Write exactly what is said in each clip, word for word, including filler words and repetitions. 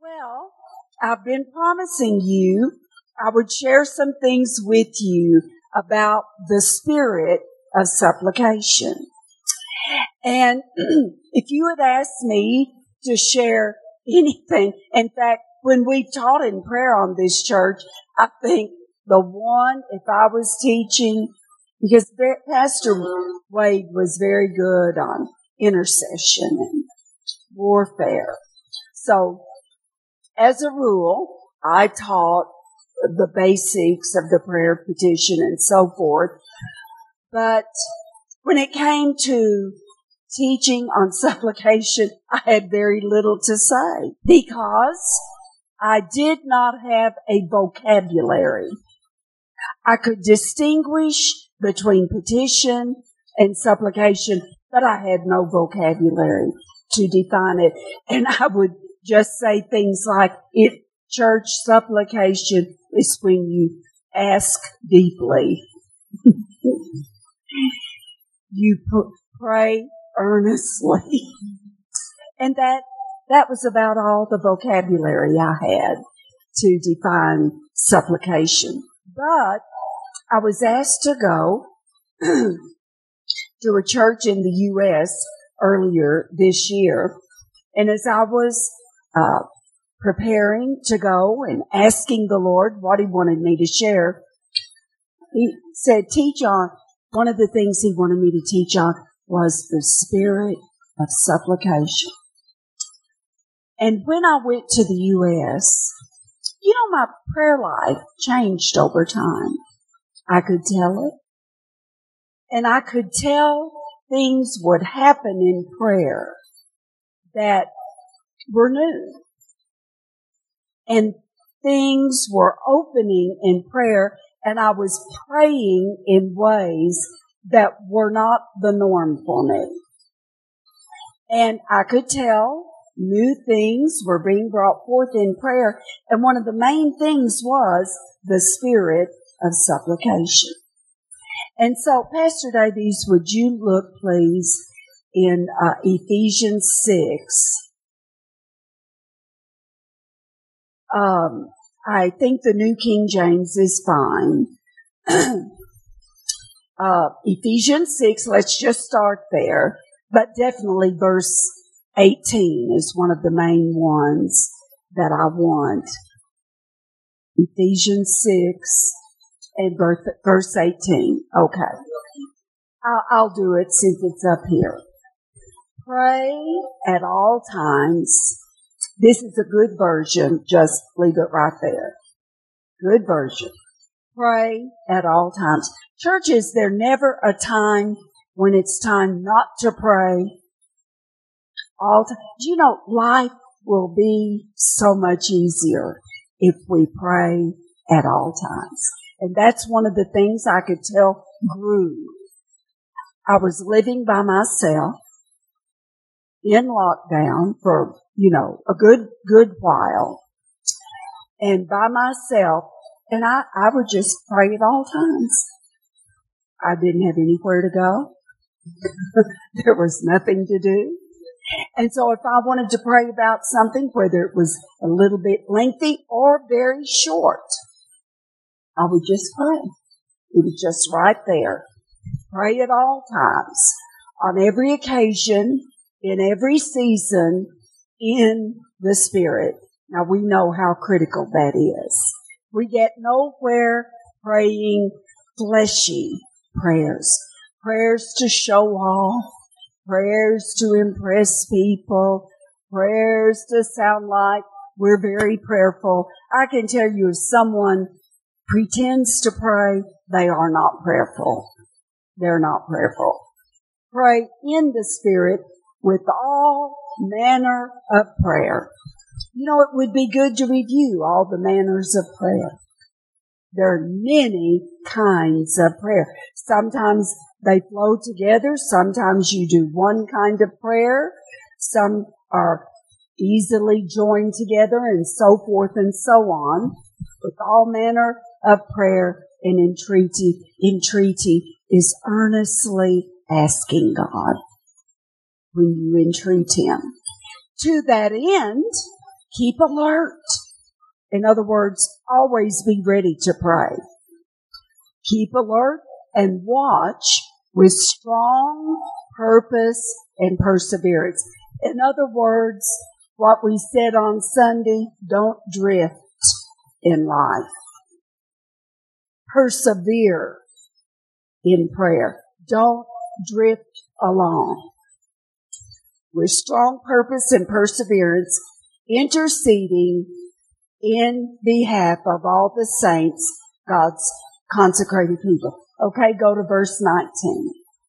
Well, I've been promising you I would share some things with you about the spirit of supplication. And if you had asked me to share anything, in fact, when we taught in prayer on this church, I think the one, if I was teaching, because Pastor Wade was very good on intercession and warfare. So, as a rule, I taught the basics of the prayer petition and so forth. But when it came to teaching on supplication, I had very little to say because I did not have a vocabulary. I could distinguish between petition and supplication, but I had no vocabulary to define it. And I would just say things like, it, church supplication is when you ask deeply. You pr- pray earnestly. And that, that was about all the vocabulary I had to define supplication. But I was asked to go to a church in the U S earlier this year. And as I was uh, preparing to go and asking the Lord what He wanted me to share, He said, teach on, one of the things He wanted me to teach on was the spirit of supplication. And when I went to the U S, you know, my prayer life changed over time. I could tell it. And I could tell things would happen in prayer that were new. And things were opening in prayer, and I was praying in ways that were not the norm for me. And I could tell new things were being brought forth in prayer, and one of the main things was the spirit of supplication. And so, Pastor Davies, would you look, please, in uh, Ephesians six. Um, I think the New King James is fine. uh, Ephesians six, let's just start there. But definitely verse eighteen is one of the main ones that I want. Ephesians six and verse eighteen. Okay. I'll, I'll do it since it's up here. Pray at all times. This is a good version. Just leave it right there. Good version. Pray at all times. Church, is there never a time when it's time not to pray? All time. You know, life will be so much easier if we pray at all times. And that's one of the things I could tell grew. I was living by myself in lockdown for, you know, a good, good while. And by myself, and I, I would just pray at all times. I didn't have anywhere to go. There was nothing to do. And so if I wanted to pray about something, whether it was a little bit lengthy or very short, I would just pray. It was just right there. Pray at all times, on every occasion, in every season, in the Spirit. Now we know how critical that is. We get nowhere praying fleshy prayers. Prayers to show off. Prayers to impress people. Prayers to sound like we're very prayerful. I can tell you if someone pretends to pray, they are not prayerful. They're not prayerful. Pray in the Spirit with all manner of prayer. You know, it would be good to review all the manners of prayer. There are many kinds of prayer. Sometimes they flow together. Sometimes you do one kind of prayer. Some are easily joined together and so forth and so on. With all manner of prayer and entreaty. Entreaty is earnestly asking God when you entreat Him. To that end, Keep alert. In other words, always be ready to pray. Keep alert and watch with strong purpose and perseverance. In other words, what we said on Sunday, don't drift in life. Persevere in prayer. Don't drift along. With strong purpose and perseverance, interceding in behalf of all the saints, God's consecrated people. Okay, go to verse nineteen.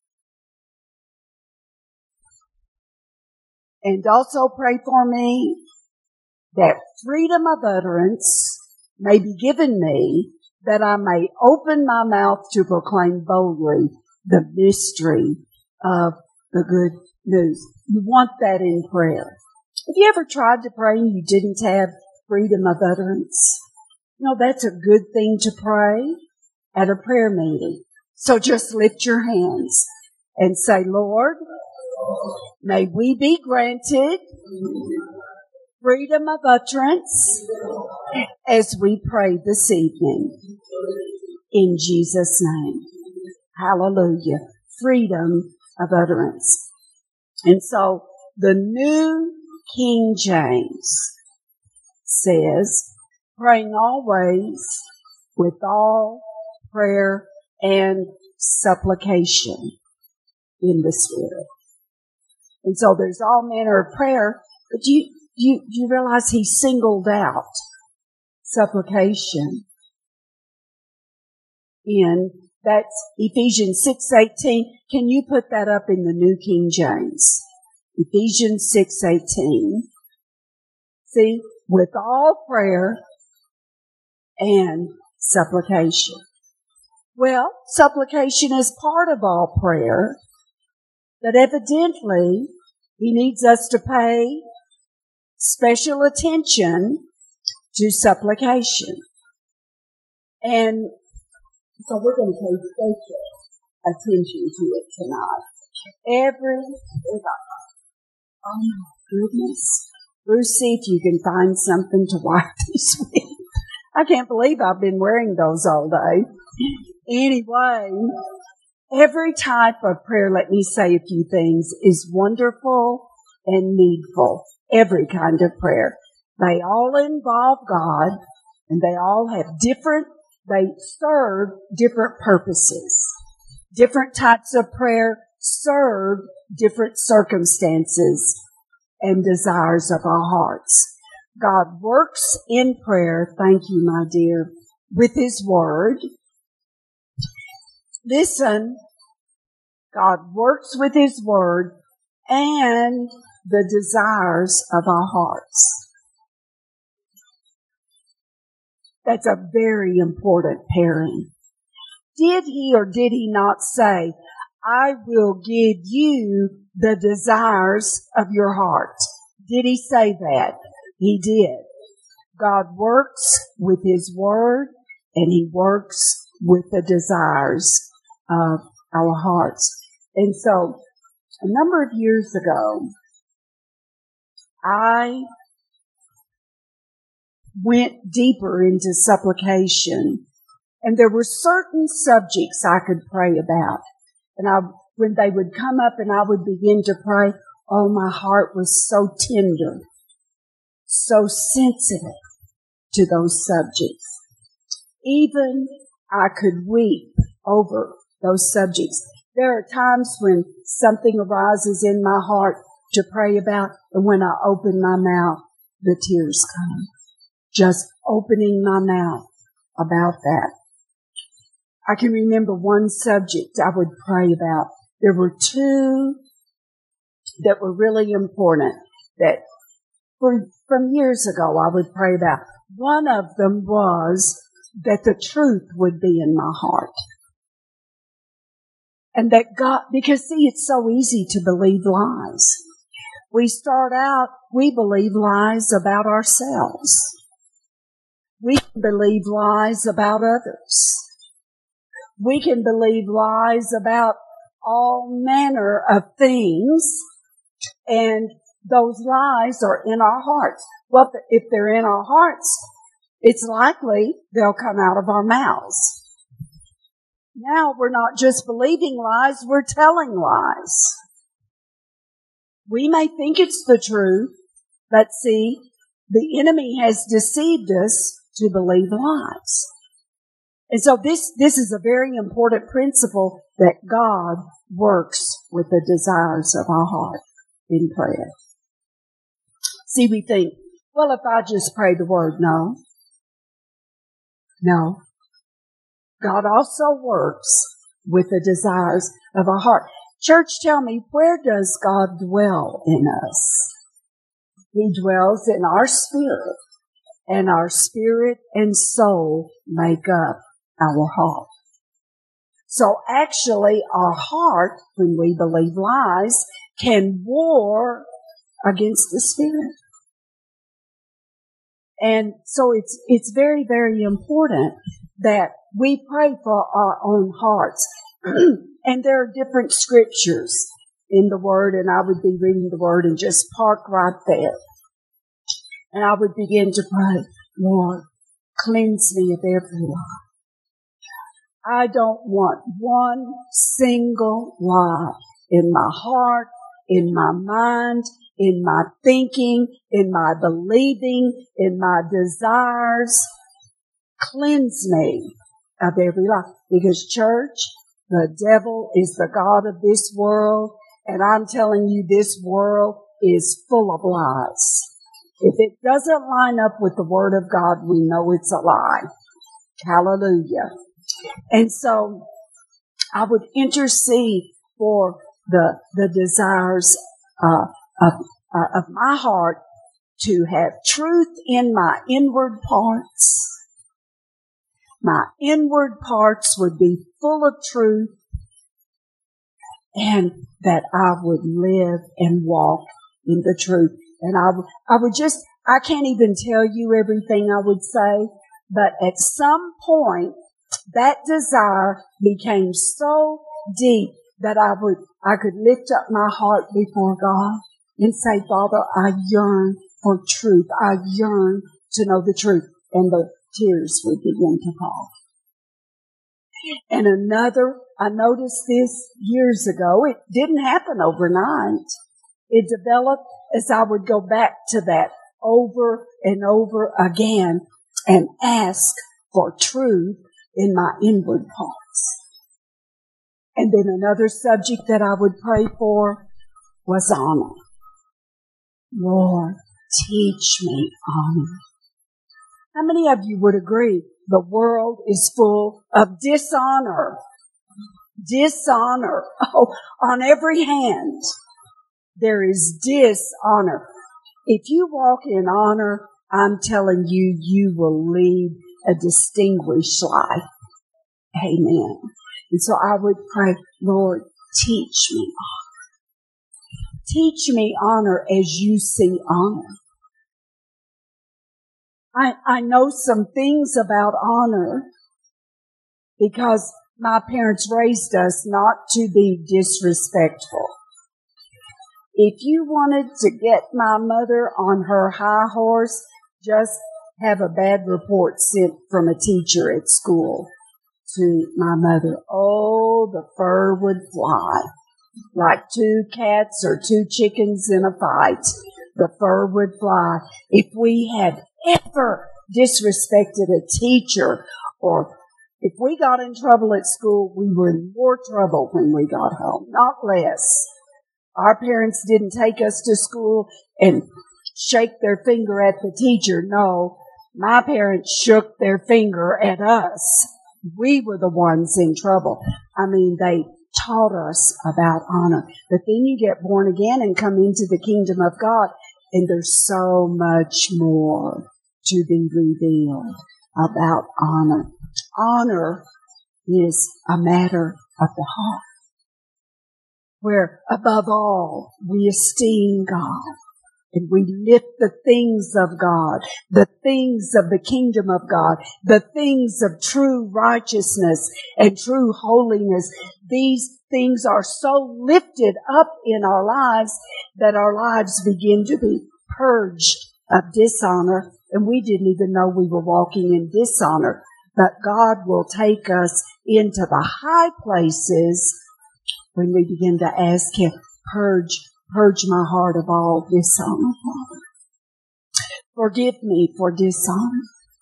And also pray for me that freedom of utterance may be given me, that I may open my mouth to proclaim boldly the mystery of the good news. You want that in prayer. Have you ever tried to pray and you didn't have freedom of utterance? You know, that's a good thing to pray at a prayer meeting. So just lift your hands and say, Lord, may we be granted freedom of utterance as we pray this evening. In Jesus' name. Hallelujah. Freedom of utterance. And so the New King James says, praying always with all prayer and supplication in the Spirit. And so there's all manner of prayer, but you, you, you realize he singled out supplication. In that's Ephesians six eighteen. Can you put that up in the New King James? Ephesians six eighteen. See, with all prayer and supplication. Well, supplication is part of all prayer, but evidently he needs us to pay special attention to supplication. And so we're going to pay special attention to it tonight. Every, oh my goodness. Bruce, see if you can find something to wipe these with. I can't believe I've been wearing those all day. Anyway, every type of prayer, let me say a few things, is wonderful and needful. Every kind of prayer. They all involve God, and they all have different, they serve different purposes. Different types of prayer serve different circumstances and desires of our hearts. God works in prayer, thank you, my dear, with His Word. Listen, God works with His Word and the desires of our hearts. That's a very important pairing. Did He or did He not say, I will give you the desires of your heart? Did He say that? He did. God works with His Word and He works with the desires of our hearts. And so, a number of years ago, I went deeper into supplication, and there were certain subjects I could pray about. And I, when they would come up and I would begin to pray, oh, my heart was so tender, so sensitive to those subjects. Even I could weep over those subjects. There are times when something arises in my heart to pray about, and when I open my mouth, the tears come. Just opening my mouth about that. I can remember one subject I would pray about. There were two that were really important that for, from years ago I would pray about. One of them was that the truth would be in my heart. And that God, because see, it's so easy to believe lies. We start out, we believe lies about ourselves. We can believe lies about others. We can believe lies about all manner of things, and those lies are in our hearts. Well, if they're in our hearts, it's likely they'll come out of our mouths. Now we're not just believing lies, we're telling lies. We may think it's the truth, but see, the enemy has deceived us to believe lies. And so this, this is a very important principle that God works with the desires of our heart in prayer. See, we think, well, if I just pray the word, no. No. God also works with the desires of our heart. Church, tell me, where does God dwell in us? He dwells in our spirit, and our spirit and soul make up our heart. So actually, our heart, when we believe lies, can war against the spirit. And so it's it's very, very important that we pray for our own hearts. And there are different scriptures in the Word, and I would be reading the Word and just park right there. And I would begin to pray, Lord, cleanse me of every lie. I don't want one single lie in my heart, in my mind, in my thinking, in my believing, in my desires. Cleanse me of every lie. Because, church, the devil is the god of this world, and I'm telling you, this world is full of lies. If it doesn't line up with the Word of God, we know it's a lie. Hallelujah. And so I would intercede for the the desires uh, of uh, of my heart to have truth in my inward parts. My inward parts would be full of truth, and that I would live and walk in the truth. And I, w- I would just, I can't even tell you everything I would say, but at some point, that desire became so deep that I would, I could lift up my heart before God and say, Father, I yearn for truth. I yearn to know the truth. And the tears would begin to fall. And another, I noticed this years ago. It didn't happen overnight. It developed as I would go back to that over and over again and ask for truth in my inward parts. And then another subject that I would pray for was honor. Lord, teach me honor. How many of you would agree the world is full of dishonor? Dishonor. Oh, on every hand, there is dishonor. If you walk in honor, I'm telling you, you will lead a distinguished life. Amen. And so I would pray, Lord, teach me honor. Teach me honor as you see honor. I, I know some things about honor because my parents raised us not to be disrespectful. If you wanted to get my mother on her high horse, just have a bad report sent from a teacher at school to my mother. Oh, the fur would fly. Like two cats or two chickens in a fight, the fur would fly. If we had ever disrespected a teacher, or if we got in trouble at school, we were in more trouble when we got home, not less. Our parents didn't take us to school and shake their finger at the teacher. No, my parents shook their finger at us. We were the ones in trouble. I mean, they taught us about honor. But then you get born again and come into the kingdom of God, and there's so much more to be revealed about honor. Honor is a matter of the heart, where above all we esteem God and we lift the things of God, the things of the kingdom of God, the things of true righteousness and true holiness. These things are so lifted up in our lives that our lives begin to be purged of dishonor, and we didn't even know we were walking in dishonor. But God will take us into the high places when we begin to ask Him, purge, purge my heart of all dishonor, Father. Forgive me for dishonor,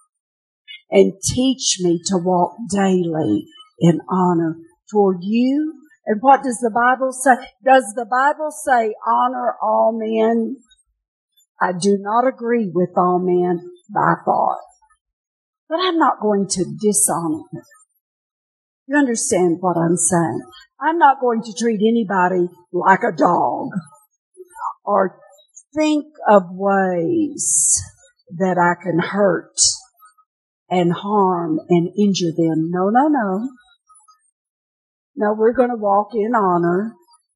and teach me to walk daily in honor toward you. And what does the Bible say? Does the Bible say honor all men? I do not agree with all men by far, but I'm not going to dishonor them. You understand what I'm saying? I'm not going to treat anybody like a dog or think of ways that I can hurt and harm and injure them. No, no, no. No, we're going to walk in honor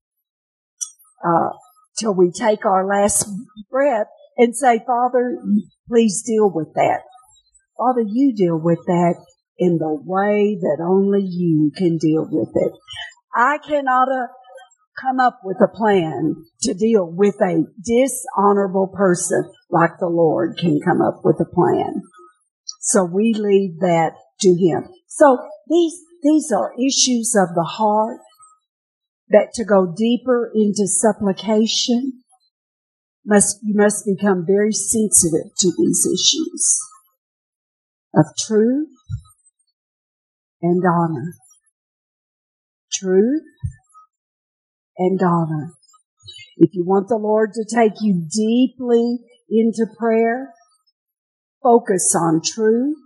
uh, till we take our last breath and say, Father, please deal with that. Father, you deal with that in the way that only you can deal with it. I cannot uh, come up with a plan to deal with a dishonorable person like the Lord can come up with a plan. So we leave that to Him. So these these are issues of the heart that to go deeper into supplication, must you must become very sensitive to these issues of truth and honor. Truth and honor. If you want the Lord to take you deeply into prayer, focus on truth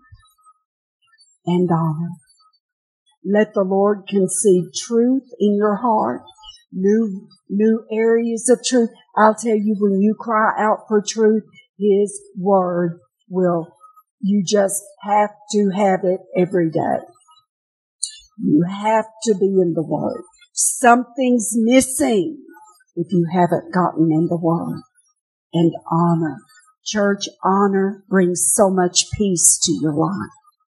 and honor. Let the Lord conceive truth in your heart, new new areas of truth. I'll tell you, when you cry out for truth, His Word will, you just have to have it every day. You have to be in the Word. Something's missing if you haven't gotten in the Word. And honor. Church, honor brings so much peace to your life.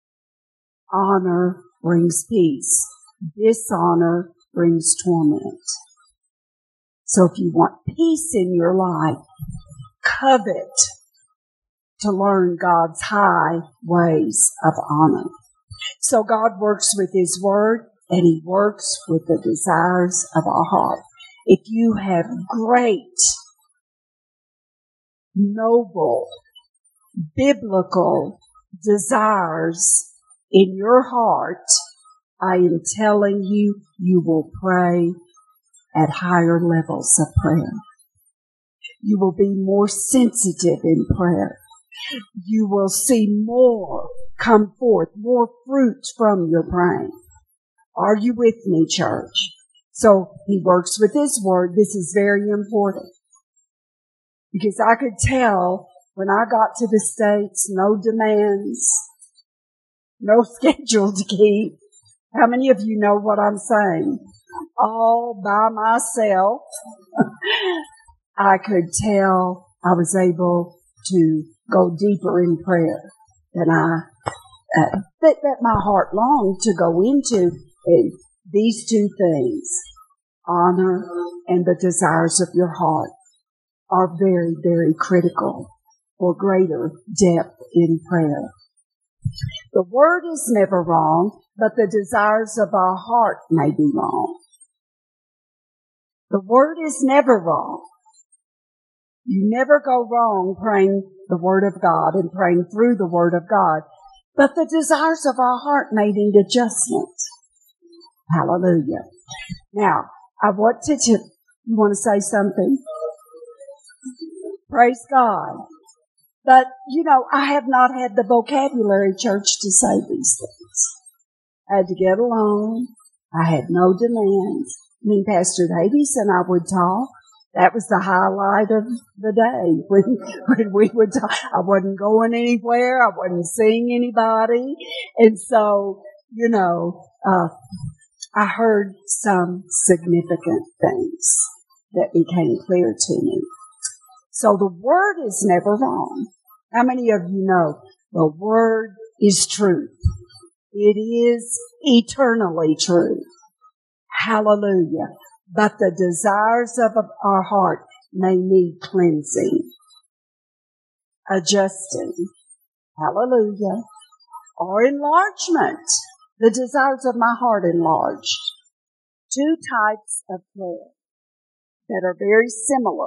Honor brings peace. Dishonor brings torment. So if you want peace in your life, covet to learn God's high ways of honor. So God works with His Word, and He works with the desires of our heart. If you have great, noble, biblical desires in your heart, I am telling you, you will pray at higher levels of prayer. You will be more sensitive in prayer. You will see more come forth, more fruit from your praying. Are you with me, church? So He works with His Word. This is very important. Because I could tell when I got to the States, no demands, no schedule to keep. How many of you know what I'm saying? All by myself. I could tell I was able to go deeper in prayer than I, uh, that, that my heart longed to go into. And these two things, honor and the desires of your heart, are very, very critical for greater depth in prayer. The word is never wrong, but the desires of our heart may be wrong. The word is never wrong. You never go wrong praying the Word of God and praying through the Word of God. But the desires of our heart may need adjustment. Hallelujah. Now, I want to, to you want to say something? Praise God. But, you know, I have not had the vocabulary, church, to say these things. I had to get alone. I had no demands. I mean, Pastor Davies and I would talk. That was the highlight of the day when, when we would talk. I wasn't going anywhere. I wasn't seeing anybody. And so, you know, uh, I heard some significant things that became clear to me. So the word is never wrong. How many of you know the word is truth? It is eternally true. Hallelujah. But the desires of our heart may need cleansing. adjusting, hallelujah, or enlargement, the desires of my heart enlarged. Two types of prayer that are very similar,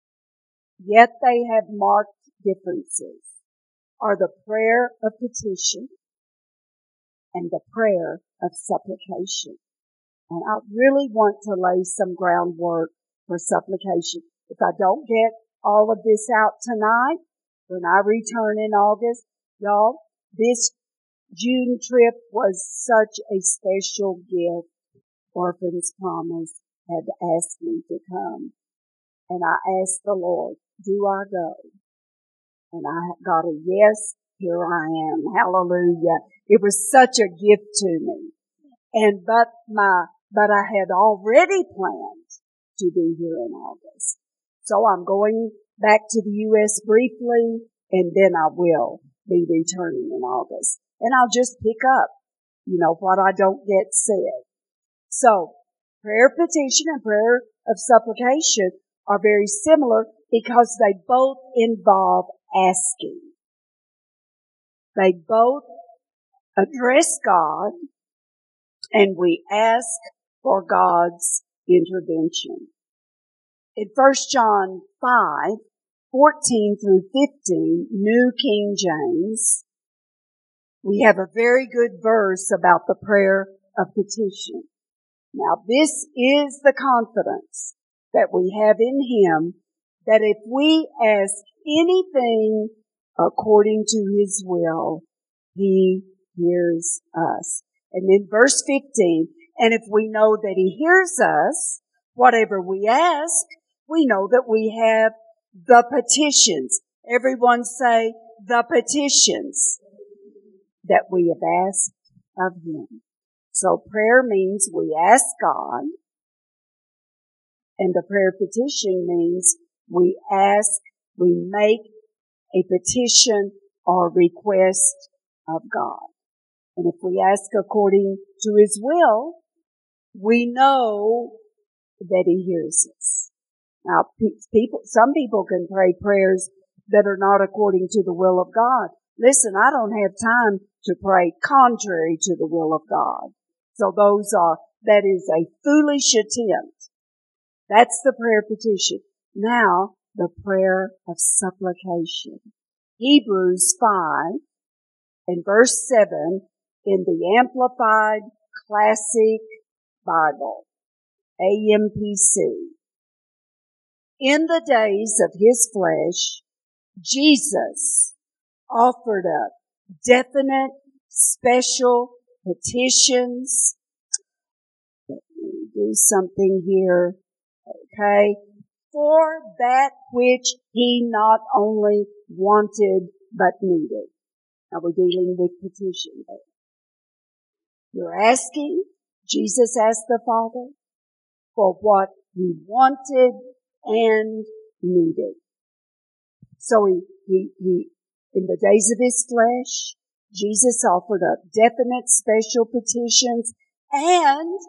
yet they have marked differences, are the prayer of petition and the prayer of supplication. And I really want to lay some groundwork for supplication. If I don't get all of this out tonight, when I return in August, y'all, this June trip was such a special gift. Orphans Promise had asked me to come. And I asked the Lord, do I go? And I got a yes, here I am. Hallelujah. It was such a gift to me. And but my but I had already planned to be here in August. So I'm going back to the U S briefly, and then I will be returning in August. And I'll just pick up, you know, what I don't get said. So, prayer of petition and prayer of supplication are very similar because they both involve asking. They both address God, and we ask for God's intervention. In First John five, fourteen through fifteen, New King James, we have a very good verse about the prayer of petition. Now, this is the confidence that we have in Him, that if we ask anything according to His will, He hears us. And then verse fifteen, and if we know that He hears us, whatever we ask, we know that we have the petitions. Everyone say, the petitions that we have asked of Him. So prayer means we ask God, and the prayer petition means we ask, we make a petition or request of God. And if we ask according to His will, we know that He hears us. Now, people, some people can pray prayers that are not according to the will of God. Listen, I don't have time to pray contrary to the will of God. So those are, that is a foolish attempt. That's the prayer petition. Now, the prayer of supplication. Hebrews five and verse seven in the Amplified Classic Bible, A M P C. In the days of His flesh, Jesus offered up definite, special petitions. Let me do something here. Okay. For that which He not only wanted, but needed. Now we're dealing with petition there. You're asking, Jesus asked the Father, for what He wanted and needed. So he, he, he, in the days of His flesh, Jesus offered up definite special petitions and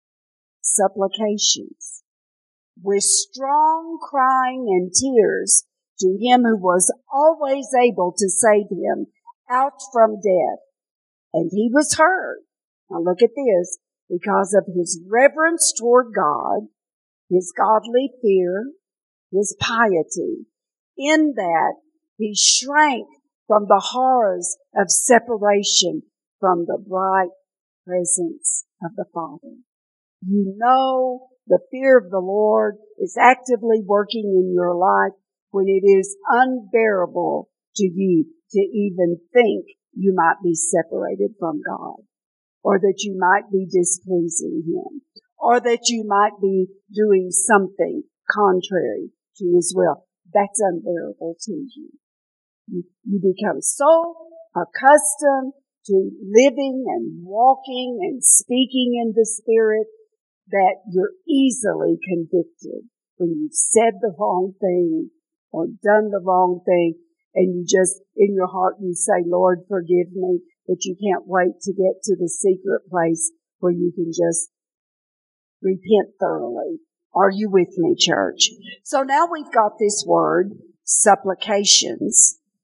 supplications with strong crying and tears to Him who was always able to save him out from death. And He was heard. Now look at this. Because of His reverence toward God, His godly fear, His piety, in that He shrank from the horrors of separation from the bright presence of the Father. You know the fear of the Lord is actively working in your life when it is unbearable to you to even think you might be separated from God, or that you might be displeasing Him, or that you might be doing something contrary to His will. That's unbearable to you. You, you become so accustomed to living and walking and speaking in the Spirit that you're easily convicted when you've said the wrong thing or done the wrong thing, and you just, in your heart, you say, Lord, forgive me, but you can't wait to get to the secret place where you can just repent thoroughly. Are you with me, church? So now we've got this word, supplications,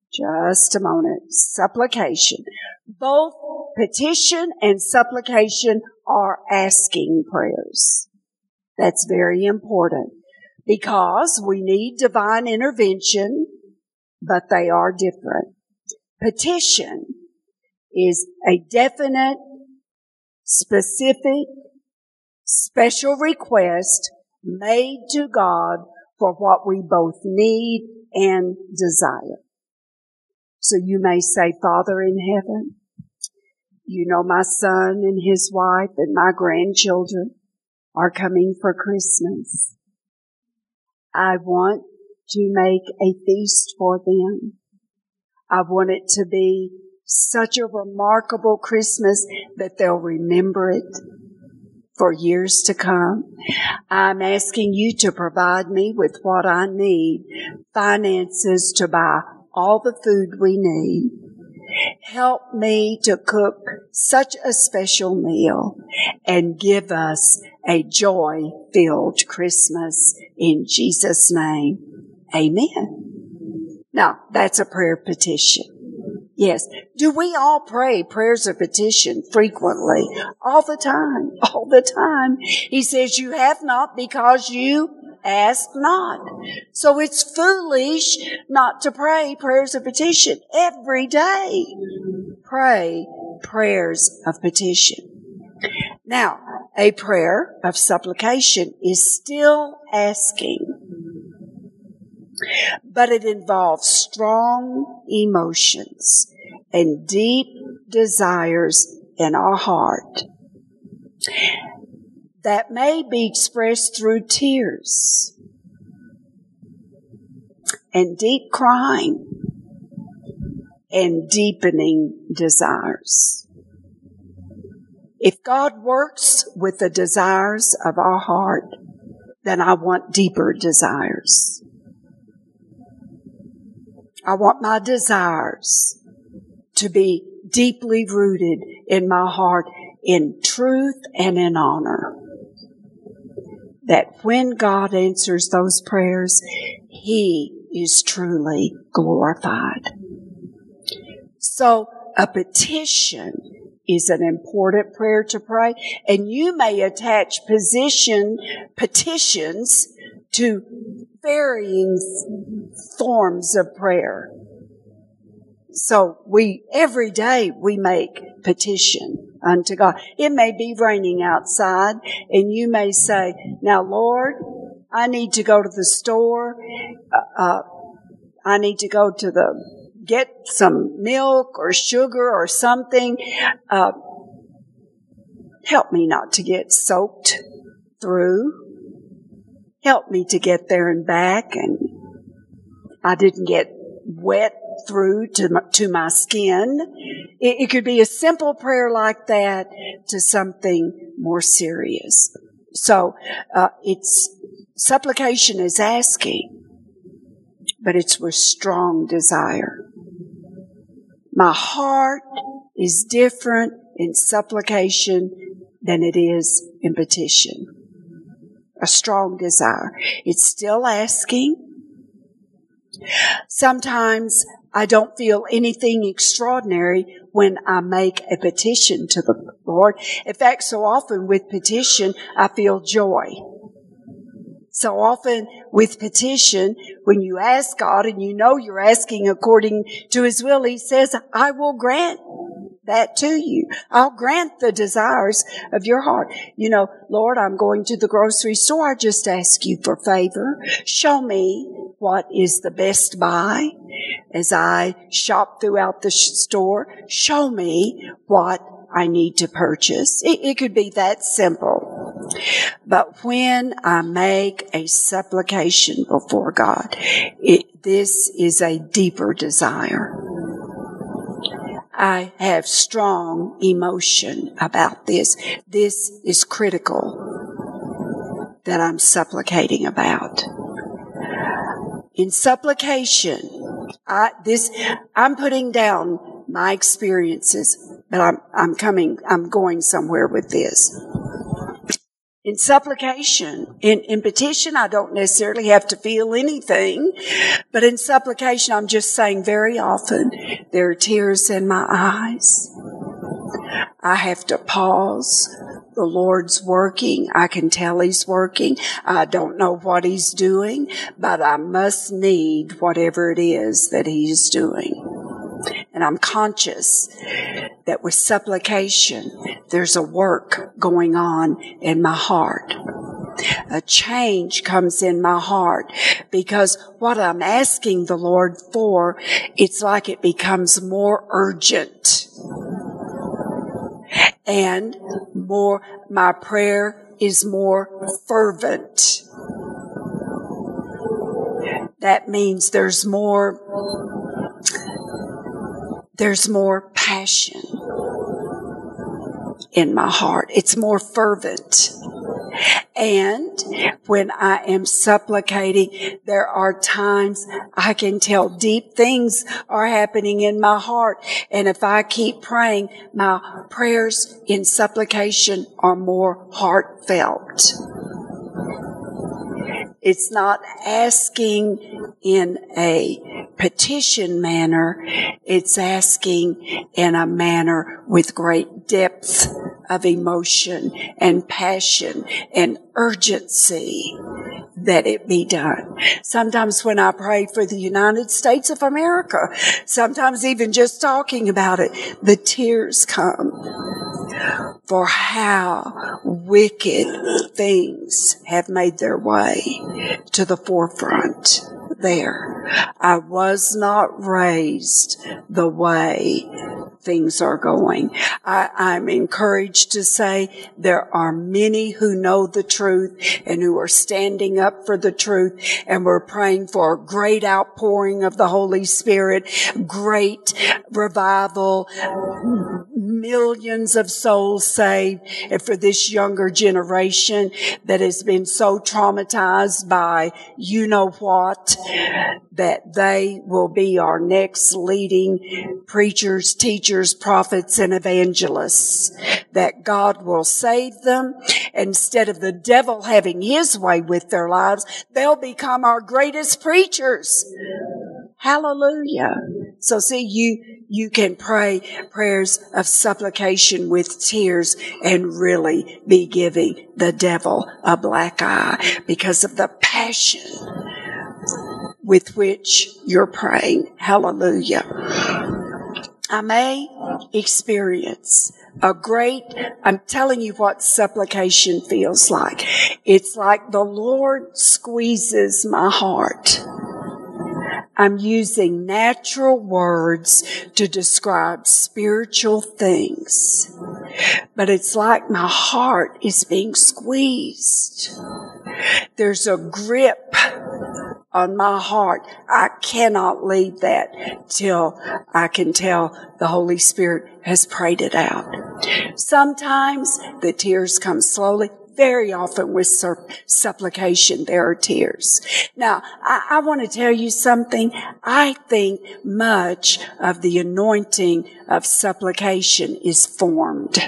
Just a moment. Supplication. Both petition and supplication are asking prayers. That's very important because we need divine intervention, but they are different. Petition is a definite, specific, special request made to God for what we both need and desire. So you may say, Father in heaven, you know my son and his wife and my grandchildren are coming for Christmas. I want to make a feast for them. I want it to be such a remarkable Christmas that they'll remember it for years to come. I'm asking you to provide me with what I need, finances to buy all the food we need. Help me to cook such a special meal and give us a joy-filled Christmas in Jesus' name. Amen. Now, that's a prayer petition. Yes. Do we all pray prayers of petition frequently? All the time. All the time. He says you have not because you ask not. So it's foolish not to pray prayers of petition every day. Pray prayers of petition. Now, a prayer of supplication is still asking, but it involves strong emotions and deep desires in our heart that may be expressed through tears and deep crying and deepening desires. If God works with the desires of our heart, then I want deeper desires. I want my desires to be deeply rooted in my heart in truth and in honor. That when God answers those prayers, He is truly glorified. So a petition is an important prayer to pray, and you may attach position petitions to varying forms of prayer. So we, every day we make petition unto God. It may be raining outside and you may say, now Lord, I need to go to the store. Uh, I need to go to the, get some milk or sugar or something. Uh, help me not to get soaked through. Help me to get there and back, and I didn't get wet through to my, to my skin. It, it could be a simple prayer like that to something more serious. So uh, it's supplication is asking, but it's with strong desire. My heart is different in supplication than it is in petition. A strong desire. It's still asking. Sometimes I don't feel anything extraordinary when I make a petition to the Lord. In fact, so often with petition, I feel joy. So often with petition, when you ask God and you know you're asking according to His will, He says, I will grant that to you. I'll grant the desires of your heart. You know, Lord, I'm going to the grocery store. I just ask you for favor. Show me what is the best buy as I shop throughout the store. Show me what I need to purchase. It, it could be that simple. But when I make a supplication before God, it, this is a deeper desire. I have strong emotion about this. This is critical that I'm supplicating about. In supplication, I, this, I'm putting down my experiences, but I'm, I'm coming, I'm going somewhere with this. In supplication, in, in petition, I don't necessarily have to feel anything, but in supplication, I'm just saying very often there are tears in my eyes. I have to pause. The Lord's working. I can tell He's working. I don't know what He's doing, but I must need whatever it is that He's doing. And I'm conscious that with supplication, there's a work going on in my heart. A change comes in my heart because what I'm asking the Lord for, it's like it becomes more urgent. And more, my prayer is more fervent. That means there's more, there's more passion in my heart. It's more fervent. And when I am supplicating, there are times I can tell deep things are happening in my heart. And if I keep praying, my prayers in supplication are more heartfelt. It's not asking in a petition manner. It's asking in a manner with great depth of emotion and passion and urgency that it be done. Sometimes when I pray for the United States of America, sometimes even just talking about it, the tears come for how wicked things have made their way to the forefront there. I was not raised the way things are going. I, I'm encouraged to say there are many who know the truth and who are standing up for the truth, and we're praying for a great outpouring of the Holy Spirit, great revival, millions of souls saved, and for this younger generation that has been so traumatized by you know what, that they will be our next leading preachers, teachers, prophets, and evangelists, that God will save them. Instead of the devil having his way with their lives, they'll become our greatest preachers. Hallelujah. So see, you, you can pray prayers of supplication with tears and really be giving the devil a black eye because of the passion with which you're praying. Hallelujah. I may experience a great, I'm telling you what supplication feels like. It's like the Lord squeezes my heart. I'm using natural words to describe spiritual things, but it's like my heart is being squeezed. There's a grip on my heart. I cannot leave that till I can tell the Holy Spirit has prayed it out. Sometimes the tears come slowly. Very often with supplication, there are tears. Now, I, I want to tell you something. I think much of the anointing of supplication is formed.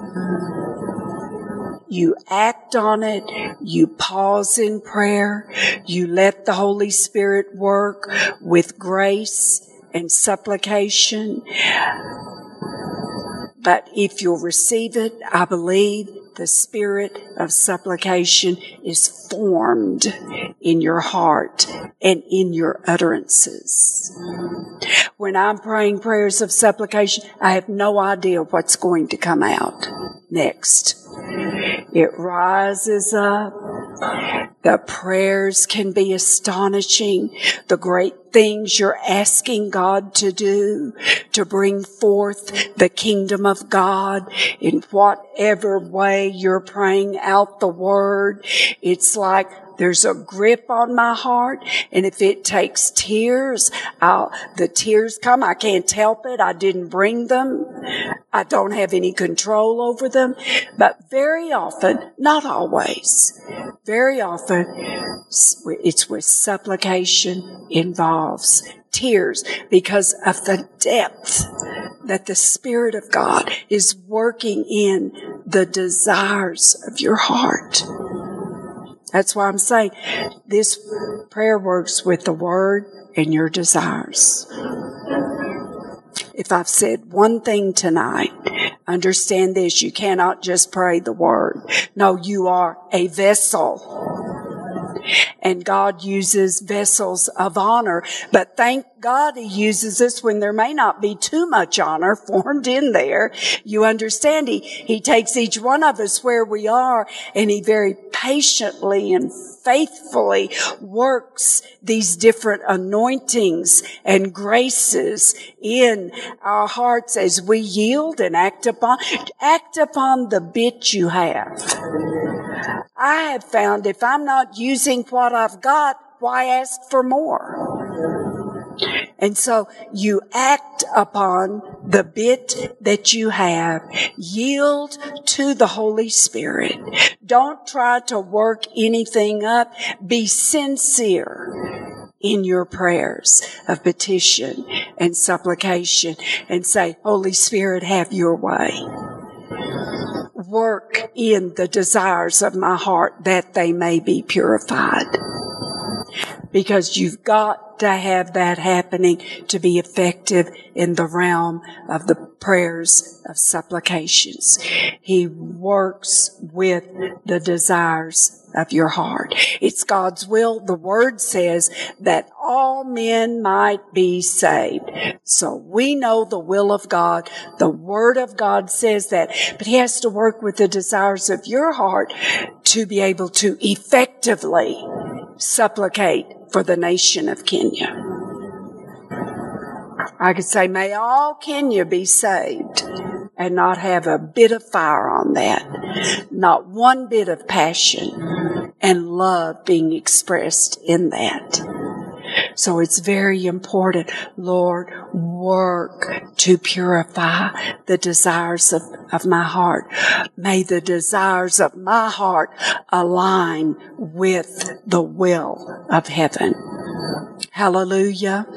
You act on it. You pause in prayer. You let the Holy Spirit work with grace and supplication. But if you'll receive it, I believe the spirit of supplication is formed in your heart and in your utterances. When I'm praying prayers of supplication, I have no idea what's going to come out next. It rises up. The prayers can be astonishing. The great things you're asking God to do to bring forth the kingdom of God in whatever way you're praying out the word. It's like there's a grip on my heart, and if it takes tears, I'll, the tears come. I can't help it. I didn't bring them. I don't have any control over them. But very often, not always, very often, it's with supplication involves tears because of the depth that the Spirit of God is working in the desires of your heart. That's why I'm saying this prayer works with the Word and your desires. If I've said one thing tonight, understand this: you cannot just pray the Word. No, you are a vessel. And God uses vessels of honor. But thank God He uses us when there may not be too much honor formed in there. You understand, He, He takes each one of us where we are, and He very patiently and faithfully works these different anointings and graces in our hearts as we yield and act upon, act upon the bit you have. I have found if I'm not using what I've got, why ask for more? And so you act upon the bit that you have. Yield to the Holy Spirit. Don't try to work anything up. Be sincere in your prayers of petition and supplication and say, Holy Spirit, have your way. Work in the desires of my heart that they may be purified. Because you've got to have that happening to be effective in the realm of the prayers of supplications. He works with the desires of your heart. It's God's will. The Word says that all men might be saved. So we know the will of God. The Word of God says that. But He has to work with the desires of your heart to be able to effectively supplicate for the nation of Kenya. I could say, may all Kenya be saved, and not have a bit of fire on that. Not one bit of passion and love being expressed in that. So it's very important, Lord, work to purify the desires of, of my heart. May the desires of my heart align with the will of heaven. Hallelujah.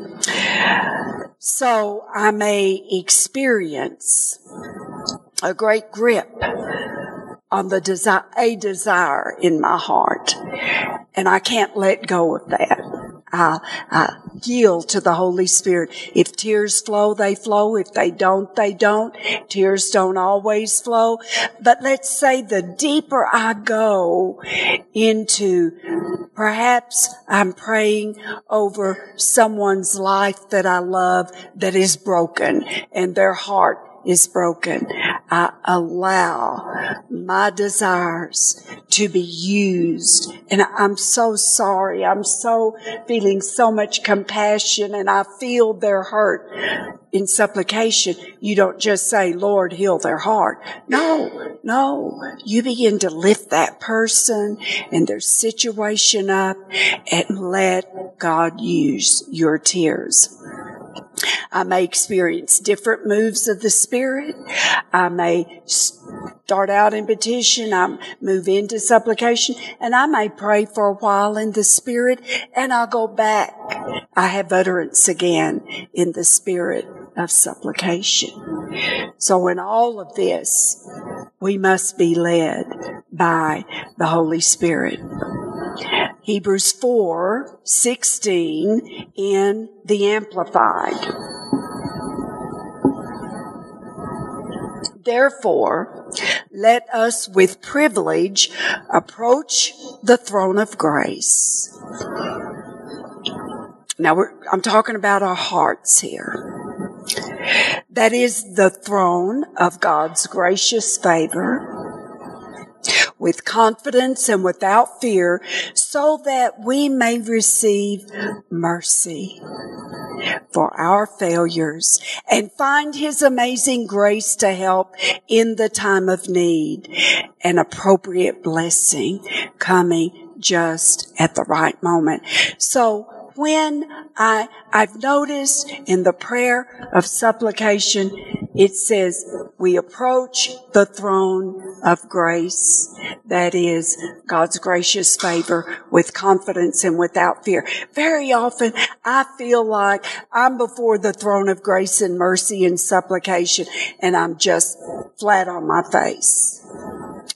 So I may experience a great grip on the desire, a desire in my heart, and I can't let go of that. I, I yield to the Holy Spirit. If tears flow, they flow. If they don't, they don't. Tears don't always flow. But let's say the deeper I go into, perhaps I'm praying over someone's life that I love that is broken and their heart is broken. I allow my desires to be used. And I'm so sorry. I'm so feeling so much compassion, and I feel their hurt. In supplication, you don't just say, Lord, heal their heart. No, no. You begin to lift that person and their situation up and let God use your tears. I may experience different moves of the Spirit. I may start out in petition. I move into supplication, and I may pray for a while in the Spirit, and I'll go back. I have utterance again in the Spirit of supplication. So in all of this, we must be led by the Holy Spirit. Hebrews four sixteen in the Amplified. Therefore, let us with privilege approach the throne of grace. Now, we're, I'm talking about our hearts here. That is the throne of God's gracious favor, with confidence and without fear, so that we may receive mercy for our failures and find His amazing grace to help in the time of need, an appropriate blessing coming just at the right moment. So when I, I've noticed in the prayer of supplication, it says we approach the throne of grace, that is God's gracious favor, with confidence and without fear. Very often I feel like I'm before the throne of grace and mercy and supplication, and I'm just flat on my face.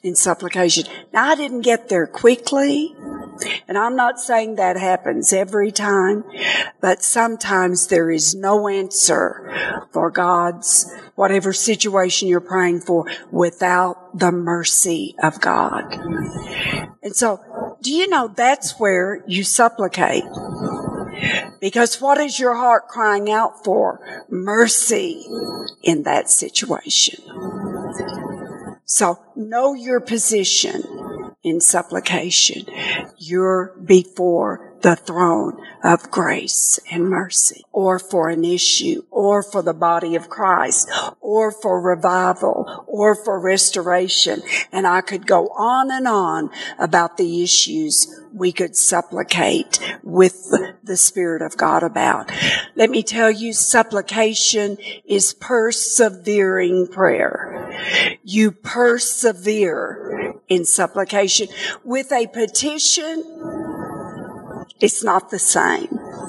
in supplication. Now, I didn't get there quickly, and I'm not saying that happens every time, but sometimes there is no answer for God's whatever situation you're praying for without the mercy of God. And so, do you know that's where you supplicate? Because what is your heart crying out for? Mercy in that situation. So know your position in supplication. You're before the throne of grace and mercy, or for an issue, or for the body of Christ, or for revival, or for restoration. And I could go on and on about the issues we could supplicate with the Spirit of God about. Let me tell you, supplication is persevering prayer. You persevere in supplication. With a petition, it's not the same.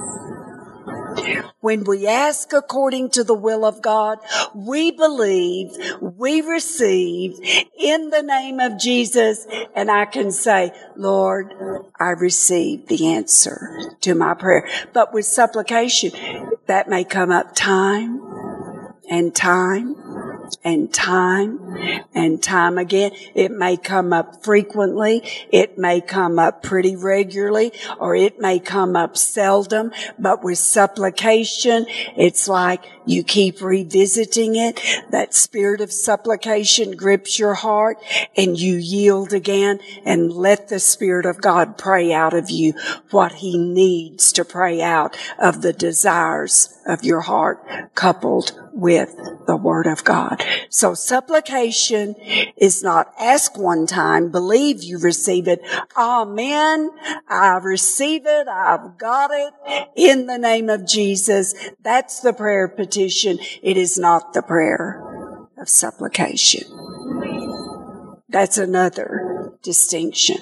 When we ask according to the will of God, we believe, we receive in the name of Jesus, and I can say, Lord, I receive the answer to my prayer. But with supplication, that may come up time and time and time and time again. It may come up frequently. It may come up pretty regularly, or it may come up seldom. But with supplication, it's like you keep revisiting it. That spirit of supplication grips your heart, and you yield again and let the Spirit of God pray out of you what He needs to pray out of the desires of your heart, coupled with the Word of God. So supplication is not ask one time, believe you receive it. Amen. I receive it. I've got it in the name of Jesus. That's the prayer of petition. It is not the prayer of supplication. That's another distinction.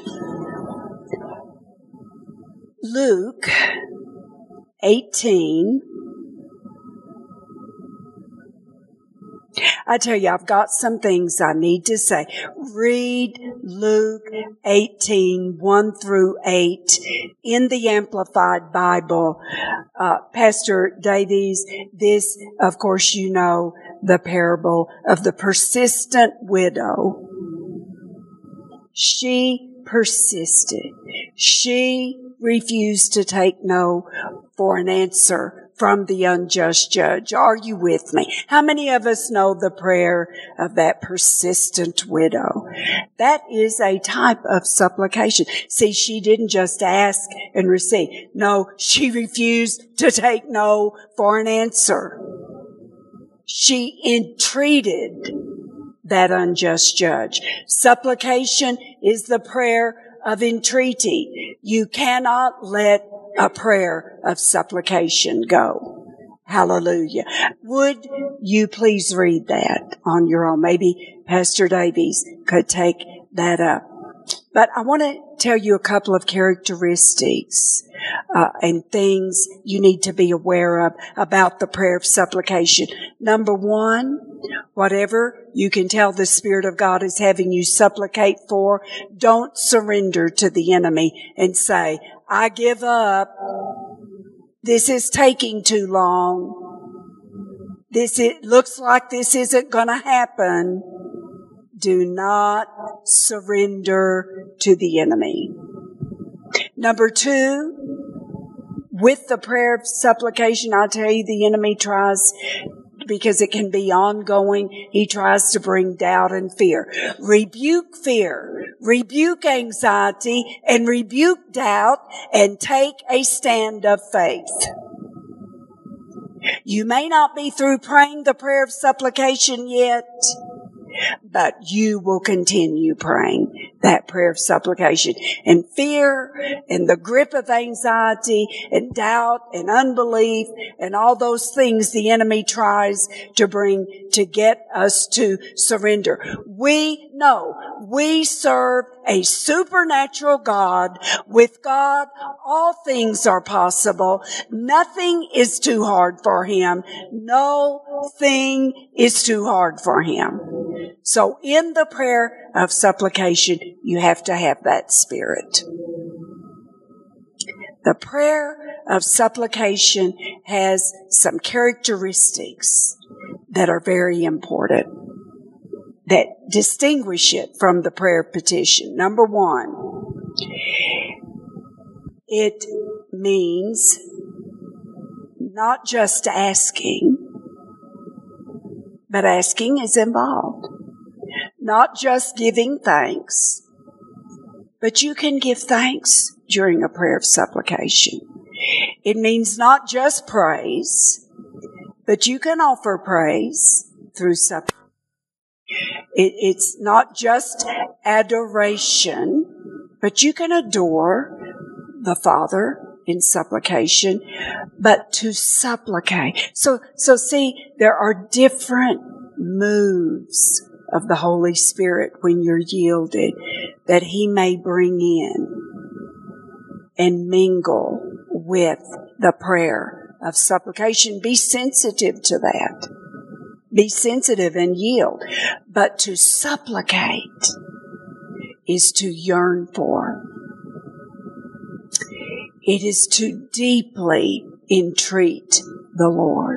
Luke eighteen. I tell you, I've got some things I need to say. Read Luke eighteen, one through eight in the Amplified Bible. Uh, Pastor Davies, this, of course, you know the parable of the persistent widow. She persisted. She refused to take no for an answer from the unjust judge. Are you with me? How many of us know the prayer of that persistent widow? That is a type of supplication. See, she didn't just ask and receive. No, she refused to take no for an answer. She entreated that unjust judge. Supplication is the prayer of entreaty. You cannot let a prayer of supplication go. Hallelujah. Would you please read that on your own? Maybe Pastor Davies could take that up. But I want to tell you a couple of characteristics uh, and things you need to be aware of about the prayer of supplication. Number one, whatever you can tell the Spirit of God is having you supplicate for, don't surrender to the enemy and say, I give up. This is taking too long. This it looks like this isn't going to happen. Do not surrender to the enemy. Number two, with the prayer of supplication, I tell you, the enemy tries, because it can be ongoing, he tries to bring doubt and fear. Rebuke fear, rebuke anxiety, and rebuke doubt, and take a stand of faith. You may not be through praying the prayer of supplication yet, but you will continue praying that prayer of supplication. And fear and the grip of anxiety and doubt and unbelief and all those things the enemy tries to bring to get us to surrender. We know we serve a supernatural God. With God, all things are possible. Nothing is too hard for Him. No thing is too hard for Him. So in the prayer of supplication, you have to have that spirit. The prayer of supplication has some characteristics that are very important, that distinguish it from the prayer of petition. Number one, it means not just asking, but asking is involved. Not just giving thanks, but you can give thanks during a prayer of supplication. It means not just praise, but you can offer praise through supplication. It, it's not just adoration, but you can adore the Father in supplication, but to supplicate. So, so see, there are different moves of the Holy Spirit when you're yielded that He may bring in and mingle with the prayer of supplication. Be sensitive to that. Be sensitive and yield. But to supplicate is to yearn for. It is to deeply entreat the Lord.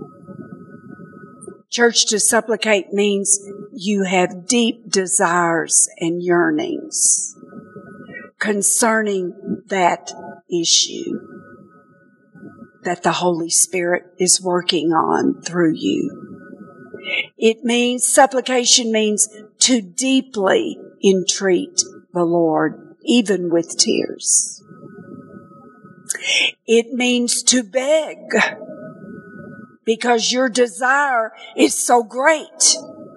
Church, to supplicate means you have deep desires and yearnings concerning that issue that the Holy Spirit is working on through you. It means, supplication means to deeply entreat the Lord, even with tears. It means to beg, because your desire is so great.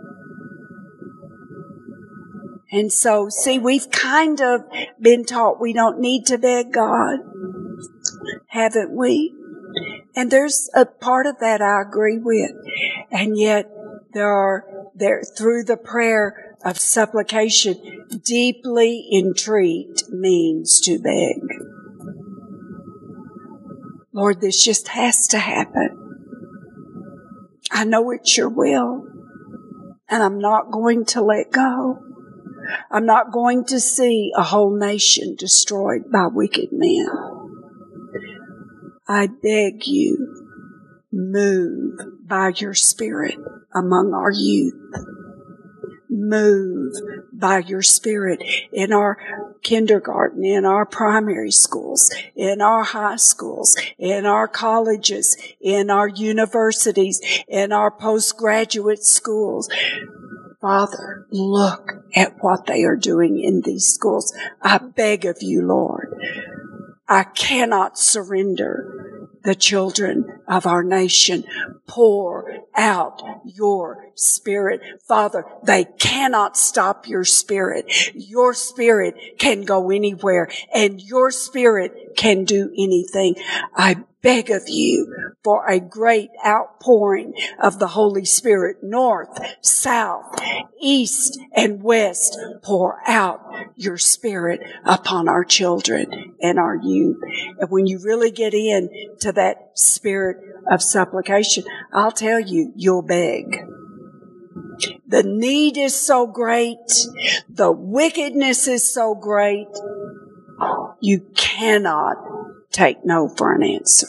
And so, see, we've kind of been taught we don't need to beg God, haven't we? And there's a part of that I agree with. And yet, there are, there, through the prayer of supplication, deeply entreat means to beg. Lord, this just has to happen. I know it's your will, and I'm not going to let go. I'm not going to see a whole nation destroyed by wicked men. I beg you, move by your Spirit among our youth. Move by your Spirit in our kindergarten, in our primary schools, in our high schools, in our colleges, in our universities, in our postgraduate schools. Father, look at what they are doing in these schools. I beg of you, Lord. I cannot surrender the children of our nation. Pour out your Spirit. Father, they cannot stop your Spirit. Your Spirit can go anywhere, and your Spirit can do anything. I beg of you for a great outpouring of the Holy Spirit, north, south, east, and west. Pour out your Spirit upon our children and our youth. And when you really get into that spirit of supplication, I'll tell you, you'll beg. The need is so great. The wickedness is so great. You cannot take no for an answer.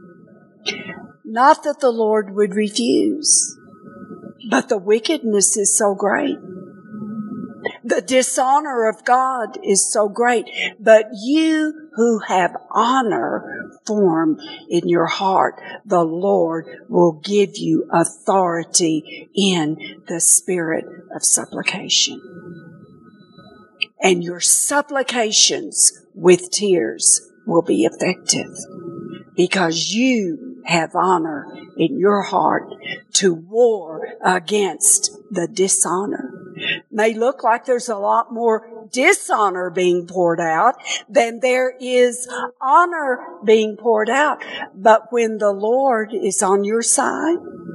Not that the Lord would refuse, but the wickedness is so great. The dishonor of God is so great. But you who have honor formed in your heart, the Lord will give you authority in the spirit of supplication. And your supplications with tears will be effective, because you have honor in your heart to war against the dishonor. May look like there's a lot more dishonor being poured out than there is honor being poured out. But when the Lord is on your side,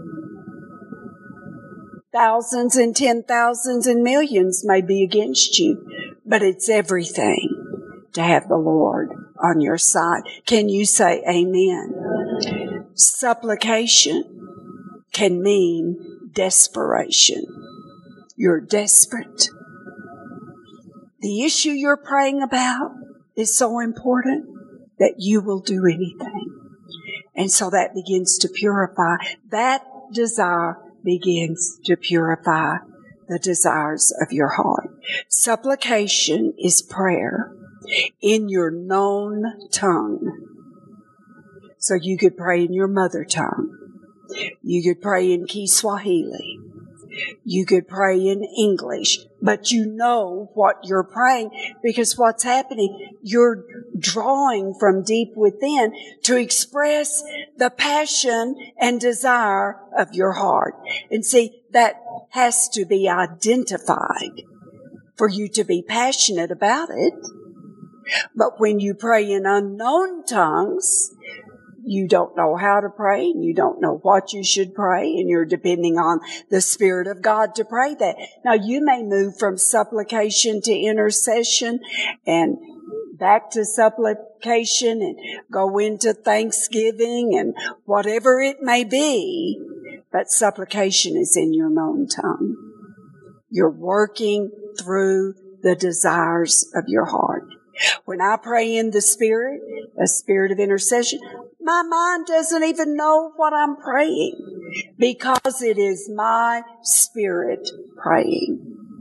thousands and ten thousands and millions may be against you, but it's everything to have the Lord on your side. Can you say amen? Supplication can mean desperation. You're desperate. The issue you're praying about is so important that you will do anything. And so that begins to purify. That desire begins to purify the desires of your heart. Supplication is prayer in your known tongue. So you could pray in your mother tongue. You could pray in Kiswahili. You could pray in English, but you know what you're praying because what's happening, you're drawing from deep within to express the passion and desire of your heart. And see, that has to be identified for you to be passionate about it. But when you pray in unknown tongues, you don't know how to pray, and you don't know what you should pray, and you're depending on the Spirit of God to pray that. Now, you may move from supplication to intercession and back to supplication and go into thanksgiving and whatever it may be, but supplication is in your known tongue. You're working through the desires of your heart. When I pray in the Spirit, a spirit of intercession, my mind doesn't even know what I'm praying because it is my spirit praying.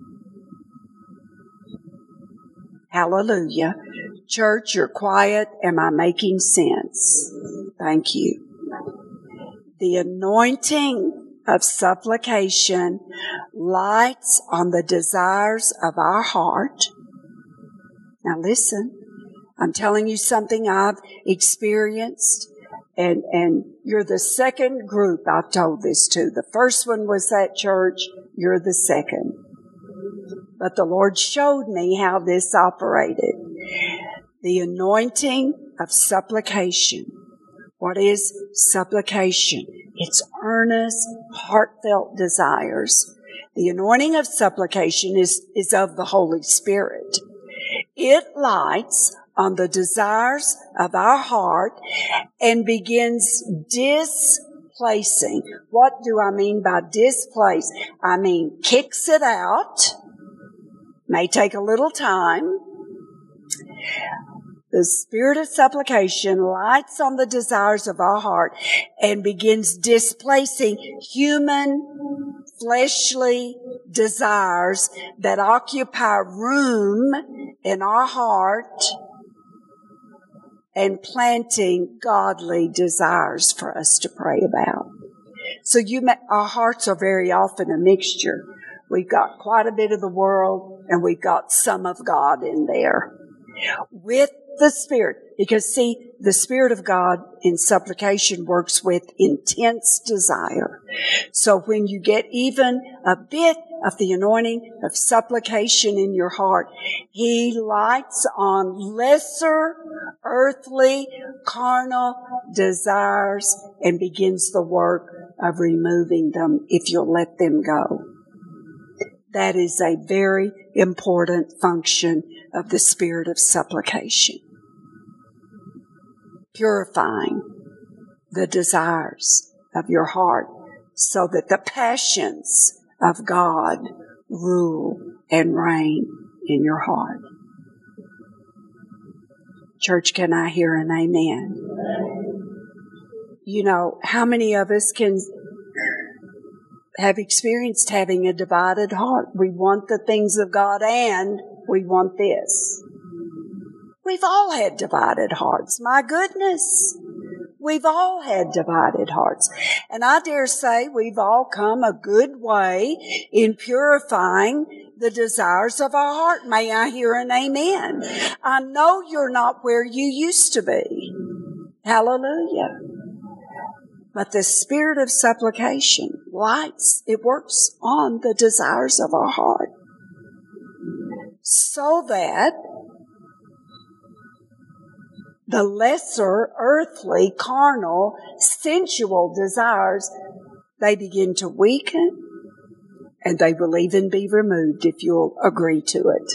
Hallelujah. Church, you're quiet. Am I making sense? Thank you. The anointing of supplication lights on the desires of our heart. Now listen, I'm telling you something I've experienced, and, and you're the second group I've told this to. The first one was that church, you're the second. But the Lord showed me how this operated. The anointing of supplication. What is supplication? It's earnest, heartfelt desires. The anointing of supplication is, is of the Holy Spirit. It lights on the desires of our heart and begins displacing. What do I mean by displace? I mean kicks it out. May take a little time. The spirit of supplication lights on the desires of our heart and begins displacing human, fleshly desires that occupy room in our heart and planting godly desires for us to pray about. So you may, our hearts are very often a mixture. We've got quite a bit of the world and we've got some of God in there. With the Spirit, because see, the Spirit of God in supplication works with intense desire. So when you get even a bit of the anointing of supplication in your heart, He lights on lesser earthly, carnal desires and begins the work of removing them if you'll let them go. That is a very important function of the spirit of supplication. Purifying the desires of your heart so that the passions of God rule and reign in your heart. Church, can I hear an amen? You know, how many of us can have experienced having a divided heart? We want the things of God and we want this. We've all had divided hearts. My goodness. We've all had divided hearts. And I dare say we've all come a good way in purifying the desires of our heart. May I hear an amen? I know you're not where you used to be. Hallelujah. But the spirit of supplication lights, it works on the desires of our heart. So that the lesser, earthly, carnal, sensual desires, they begin to weaken and they will even be removed if you'll agree to it.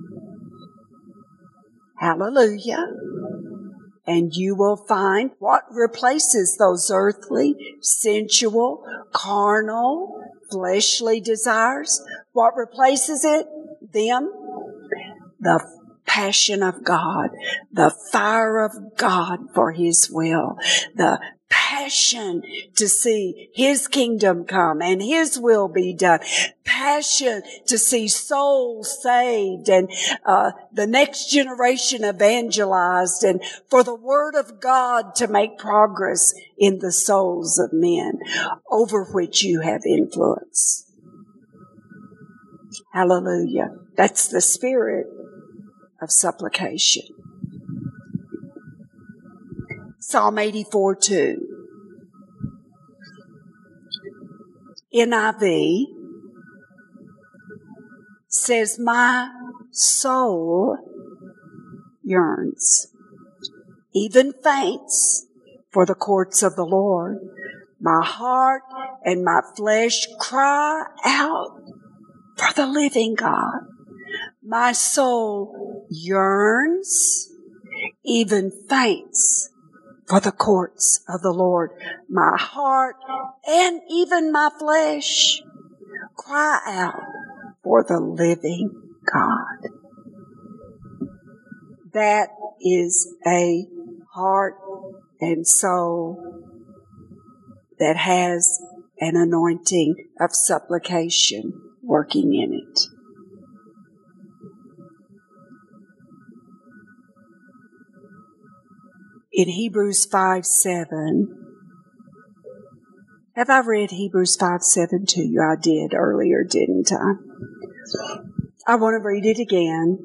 Hallelujah. And you will find what replaces those earthly, sensual, carnal, fleshly desires. What replaces it? Them? The passion of God, the fire of God for His will, the passion to see His kingdom come and His will be done, passion to see souls saved and uh, the next generation evangelized, and for the Word of God to make progress in the souls of men over which you have influence. Hallelujah. That's the spirit of supplication. Psalm eighty-four two. N I V says, my soul yearns, even faints, for the courts of the Lord. My heart and my flesh cry out for the living God. My soul yearns, even faints, for the courts of the Lord. My heart and even my flesh cry out for the living God. That is a heart and soul that has an anointing of supplication working in it. In Hebrews five seven, have I read Hebrews five seven to you? I did earlier, didn't I? I want to read it again.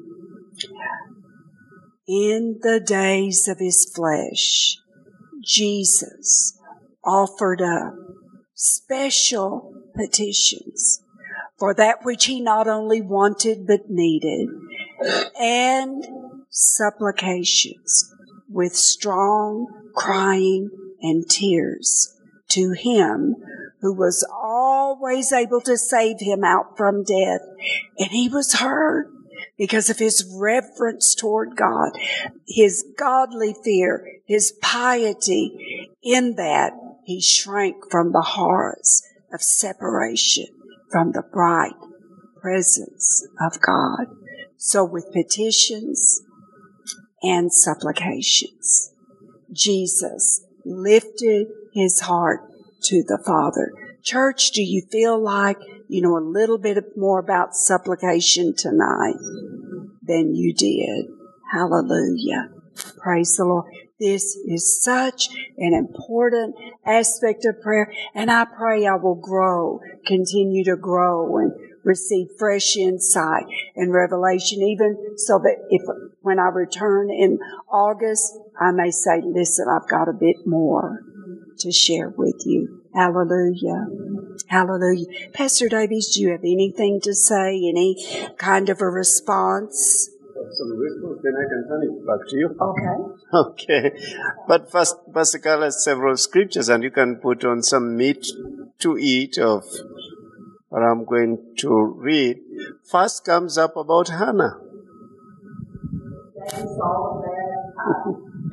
In the days of His flesh, Jesus offered up special petitions for that which He not only wanted but needed, and supplications with strong crying and tears to Him who was always able to save him out from death. And He was heard because of His reverence toward God, His godly fear, His piety. In that, He shrank from the horrors of separation from the bright presence of God. So with petitions and supplications, Jesus lifted His heart to the Father. Church, do you feel like you know a little bit more about supplication tonight than you did? Hallelujah. Praise the Lord. This is such an important aspect of prayer, and I pray I will grow, continue to grow, and receive fresh insight and revelation, even so that if when I return in August, I may say, listen, I've got a bit more to share with you. Hallelujah. Hallelujah. Pastor Davies, do you have anything to say? Any kind of a response? Some response, then I can turn it back to you. Okay. Okay. But first, Pastor Carl has several scriptures, and you can put on some meat to eat of what I'm going to read. First comes up about Hannah. That is all of that.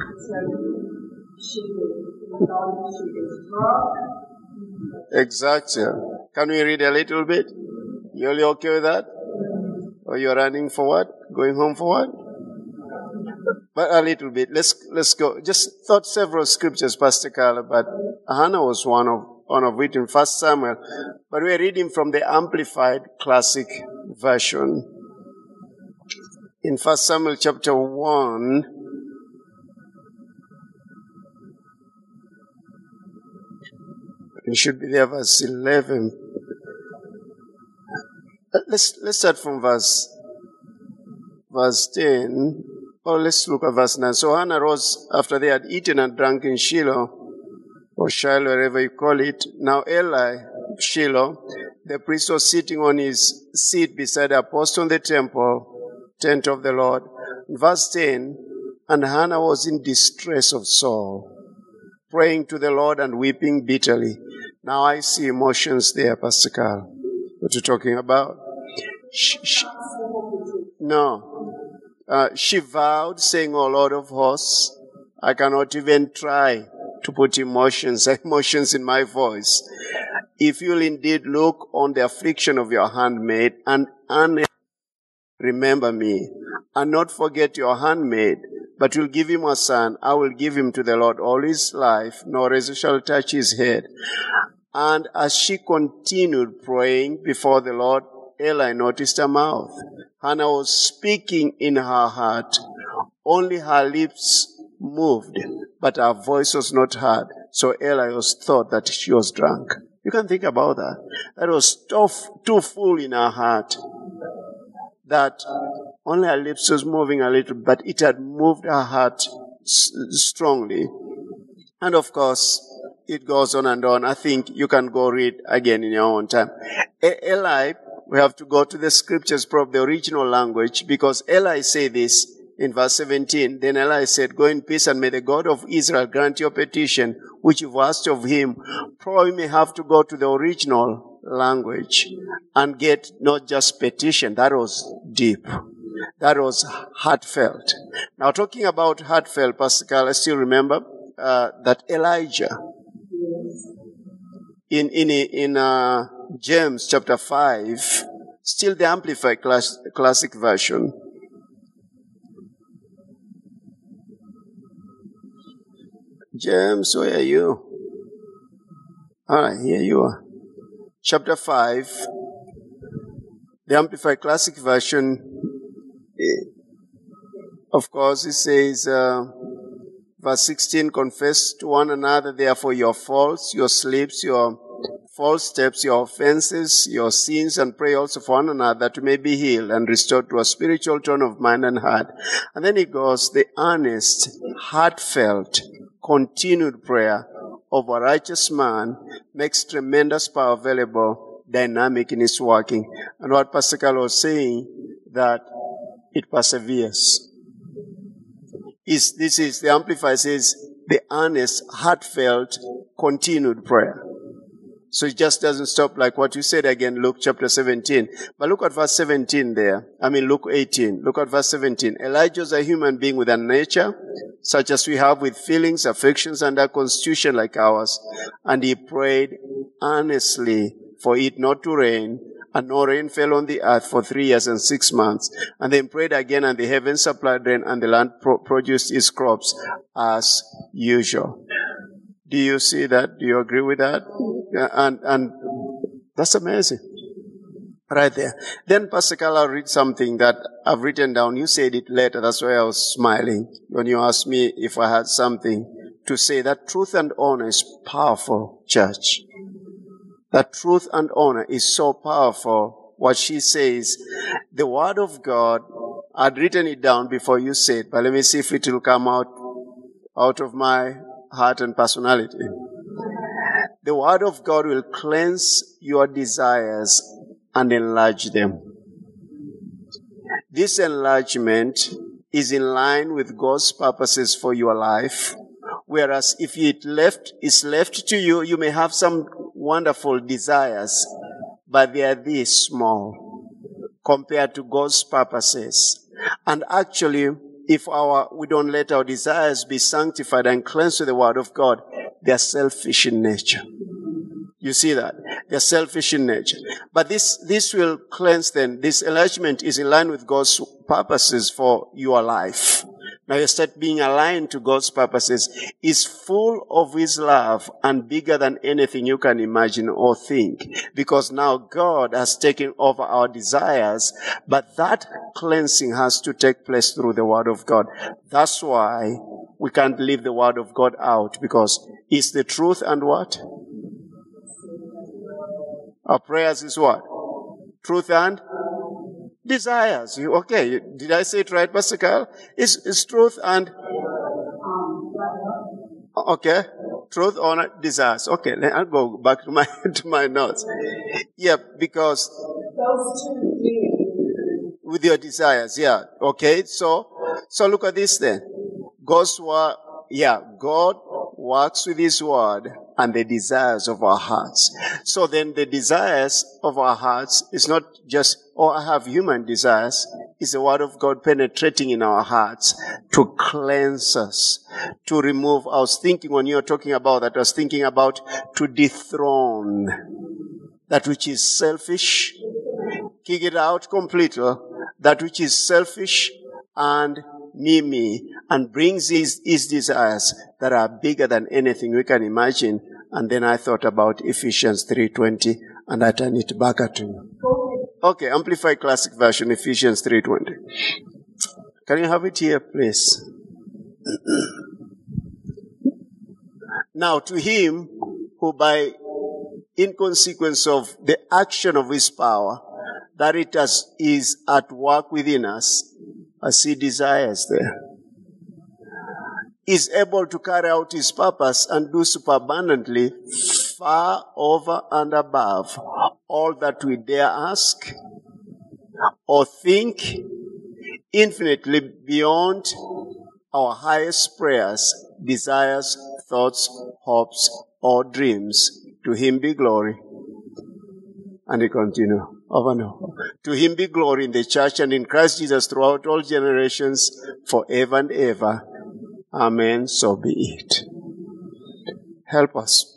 She was, she was drunk. Exactly. Can we read a little bit? You really okay with that? Or you're running for what? Going home for what? But a little bit. Let's let's go. Just thought several scriptures, Pastor Carla, but Hannah was one of one of it in First Samuel. But we're reading from the Amplified Classic Version. In First Samuel chapter one, it should be there, verse eleven. Let's let's start from verse verse ten. Or let's look at verse nine. So Hannah rose after they had eaten and drunk in Shiloh, or Shiloh, wherever you call it. Now Eli, Shiloh, the priest, was sitting on his seat beside the apostle in the temple, tent of the Lord. Verse ten, and Hannah was in distress of soul, praying to the Lord and weeping bitterly. Now I see emotions there, Pastor Carl. What you're talking about? She, she, no. Uh, she vowed, saying, O Lord of hosts, I cannot even try to put emotions, emotions in my voice. if you'll indeed look on the affliction of your handmaid and, and remember me, and not forget your handmaid, but will give him a son, I will give him to the Lord all his life, nor razor shall touch his head. And as she continued praying before the Lord, Eli noticed her mouth. Hannah was speaking in her heart. Only her lips moved, but her voice was not heard. So Eli was thought that she was drunk. You can think about that. That was too, too full in her heart, that only her lips was moving a little, but it had moved her heart s- strongly. And of course, it goes on and on. I think you can go read again in your own time. E- Eli, we have to go to the scriptures, probably the original language, because Eli said this in verse seventeen. Then Eli said, go in peace, and may the God of Israel grant your petition, which you've asked of him. Probably may have to go to the original language and get not just petition. That was deep. That was heartfelt. Now, talking about heartfelt, Pastor Carl, I still remember uh, that Elijah, in in in uh, James chapter five, still the Amplified class, Classic Version. James, where are you? All right, here you are. Chapter five, the Amplified Classic Version. Of course, it says, uh, verse sixteen, confess to one another, therefore, your faults, your slips, your false steps, your offenses, your sins, and pray also for one another that you may be healed and restored to a spiritual tone of mind and heart. And then it goes, the earnest, heartfelt, continued prayer of a righteous man makes tremendous power available, dynamic in its working. And what Pastor Carl was saying, that it perseveres. Is this is, the Amplifier says, the earnest, heartfelt, continued prayer. So it just doesn't stop like what you said again, Luke chapter seventeen. But look at verse seventeen there. I mean, Luke eighteen. Look at verse seventeen. Elijah is a human being with a nature, such as we have, with feelings, affections, and a constitution like ours. And he prayed earnestly for it not to rain, and no rain fell on the earth for three years and six months. And then prayed again, and the heavens supplied rain, and the land pro- produced its crops as usual. Do you see that? Do you agree with that? Yeah, and and that's amazing. Right there. Then Pastor Carl, I'll read something that I've written down. You said it later. That's why I was smiling when you asked me if I had something to say. That truth and honor is powerful, church. That truth and honor is so powerful. What she says, the word of God, I'd written it down before you said, but let me see if it will come out, out of my heart and personality. The word of God will cleanse your desires and enlarge them. This enlargement is in line with God's purposes for your life. Whereas if it left is left to you, you may have some wonderful desires, but they are this small compared to God's purposes. And actually, if our we don't let our desires be sanctified and cleansed with the word of God, they are selfish in nature. You see that? They're selfish in nature. But this, this will cleanse them. This enlargement is in line with God's purposes for your life. Now you start being aligned to God's purposes. Is full of His love and bigger than anything you can imagine or think. Because now God has taken over our desires, but that cleansing has to take place through the Word of God. That's why we can't leave the Word of God out, because it's the truth and what? Our prayers is what? Truth and desires. Okay, did I say it right, Pastor Kyle? It's, it's truth and... Okay, truth, honor, desires. Okay, I'll go back to my to my notes. Yeah, because... With your desires, yeah. Okay, so so look at this then. God's word, yeah, God works with His word and the desires of our hearts. So then the desires of our hearts is not just, oh, I have human desires. It's the word of God penetrating in our hearts to cleanse us, to remove. I was thinking when you were talking about that, I was thinking about to dethrone. that which is selfish, kick it out completely, that which is selfish and me, me, and brings his, his desires that are bigger than anything we can imagine. And then I thought about Ephesians three twenty, and I turn it back at you. Okay, Amplified Classic Version, Ephesians three twenty. Can you have it here, please? Now, to him who by in consequence of the action of his power, that it has, is at work within us, as he desires there, is able to carry out his purpose and do superabundantly, far over and above all that we dare ask or think, infinitely beyond our highest prayers, desires, thoughts, hopes, or dreams. To him be glory. And he continues over and over. To him be glory in the church and in Christ Jesus throughout all generations, forever and ever. Amen. So be it. Help us.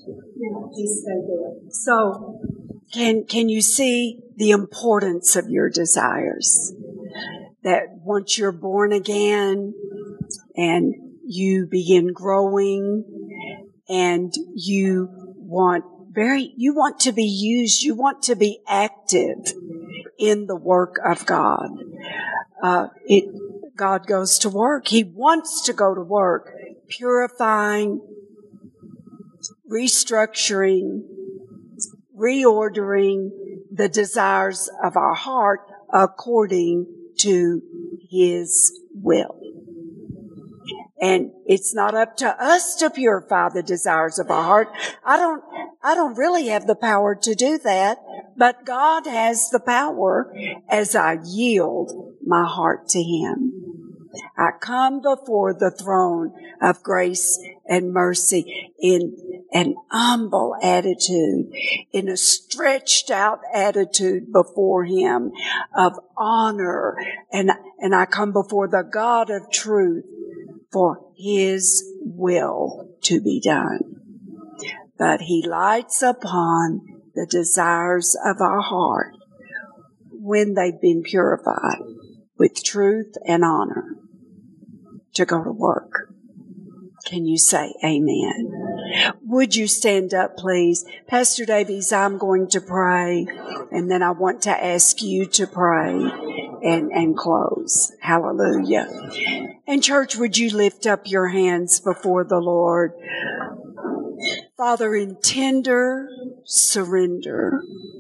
So, can can you see the importance of your desires? That once you're born again and you begin growing and you want very, you want to be used, you want to be active in the work of God. Uh, it, God goes to work. He wants to go to work, purifying, restructuring, reordering the desires of our heart according to His will. And it's not up to us to purify the desires of our heart. I don't, I don't really have the power to do that, but God has the power as I yield my heart to Him. I come before the throne of grace and mercy in an humble attitude, in a stretched out attitude before Him of honor. And, and I come before the God of truth for His will to be done. But He lights upon the desires of our heart when they've been purified with truth and honor to go to work. Can you say amen? Would you stand up, please? Pastor Davies, I'm going to pray, and then I want to ask you to pray and, and close. Hallelujah. And church, would you lift up your hands before the Lord? Father, in tender surrender,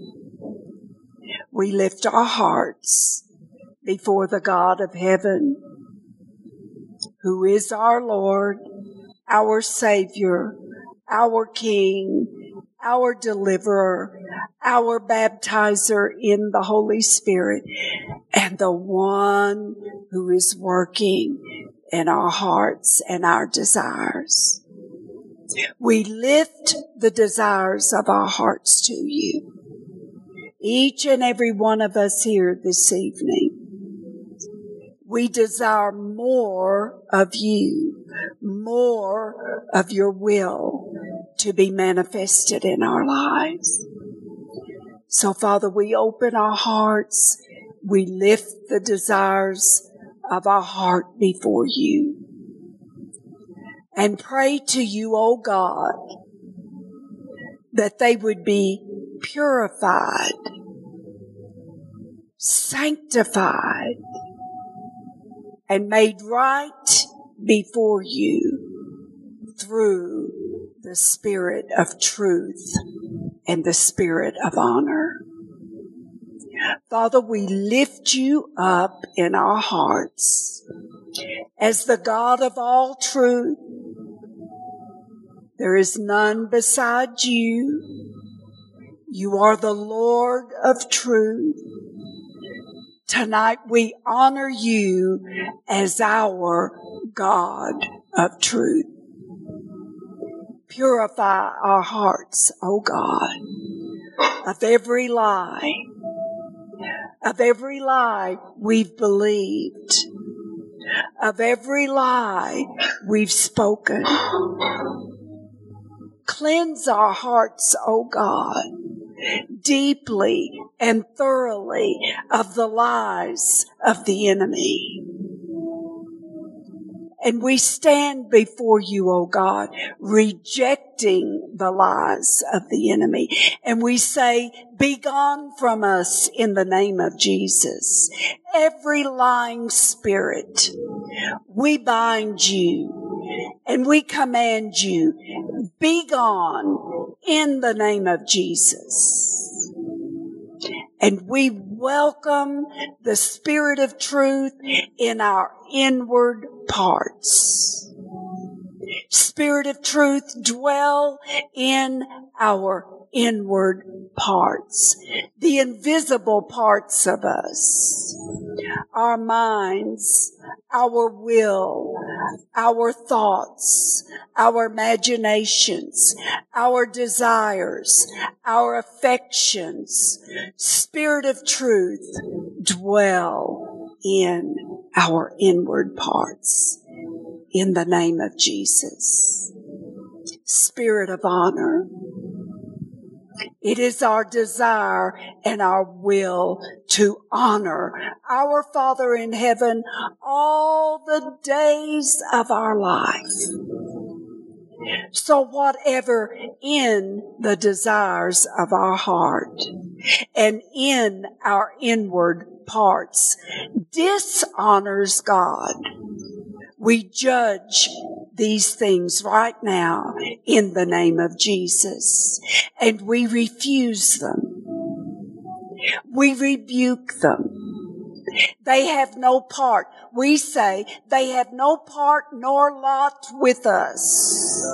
we lift our hearts before the God of heaven, who is our Lord, our Savior, our King, our Deliverer, our Baptizer in the Holy Spirit, and the one who is working in our hearts and our desires. We lift the desires of our hearts to you. Each and every one of us here this evening, we desire more of you, more of your will to be manifested in our lives. So, Father, we open our hearts. We lift the desires of our heart before you and pray to you, O God, that they would be purified, sanctified, and made right before you through the Spirit of truth and the Spirit of honor. Father, we lift you up in our hearts as the God of all truth. There is none beside you. You are the Lord of truth. Tonight we honor you as our God of truth. Purify our hearts, O God, of every lie, of every lie we've believed, of every lie we've spoken. Cleanse our hearts, O God, deeply and thoroughly of the lies of the enemy. And we stand before you, O God, rejecting the lies of the enemy. And we say, be gone from us in the name of Jesus. Every lying spirit, we bind you and we command you, be gone in the name of Jesus. And we welcome the Spirit of truth in our inward parts. Spirit of truth, dwell in our inward parts, the invisible parts of us, our minds, our will, our thoughts, our imaginations, our desires, our affections. Spirit of truth, dwell in our inward parts. In the name of Jesus. Spirit of honor, it is our desire and our will to honor our Father in heaven all the days of our life. So whatever in the desires of our heart and in our inward parts dishonors God, we judge these things right now in the name of Jesus, and we refuse them. We rebuke them. They have no part. We say they have no part nor lot with us.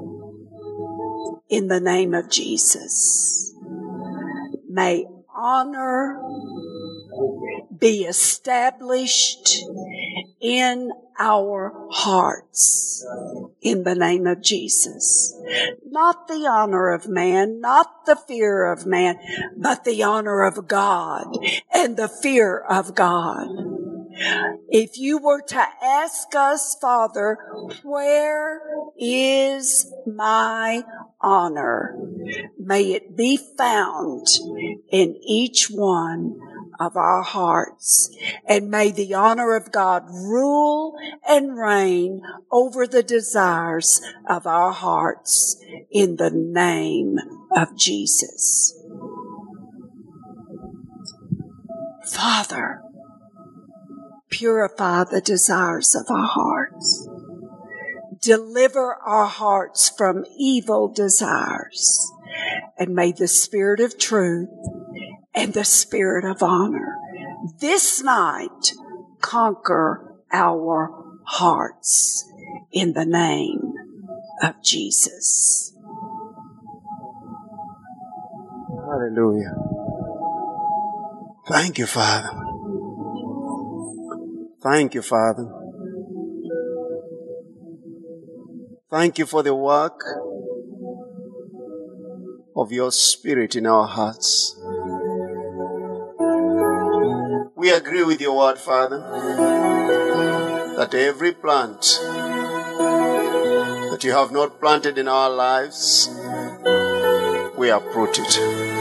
In the name of Jesus, may honor be established in our hearts in the name of Jesus. Not the honor of man, not the fear of man, but the honor of God and the fear of God. If you were to ask us, Father, where is my honor? May it be found in each one of our hearts. And may the honor of God rule and reign over the desires of our hearts in the name of Jesus. Father, purify the desires of our hearts. Deliver our hearts from evil desires. And may the Spirit of truth and the Spirit of honor this night conquer our hearts in the name of Jesus. Hallelujah. Thank you, Father. Thank you, Father. Thank you for the work of your Spirit in our hearts. We agree with your word, Father, that every plant that you have not planted in our lives, we uproot it.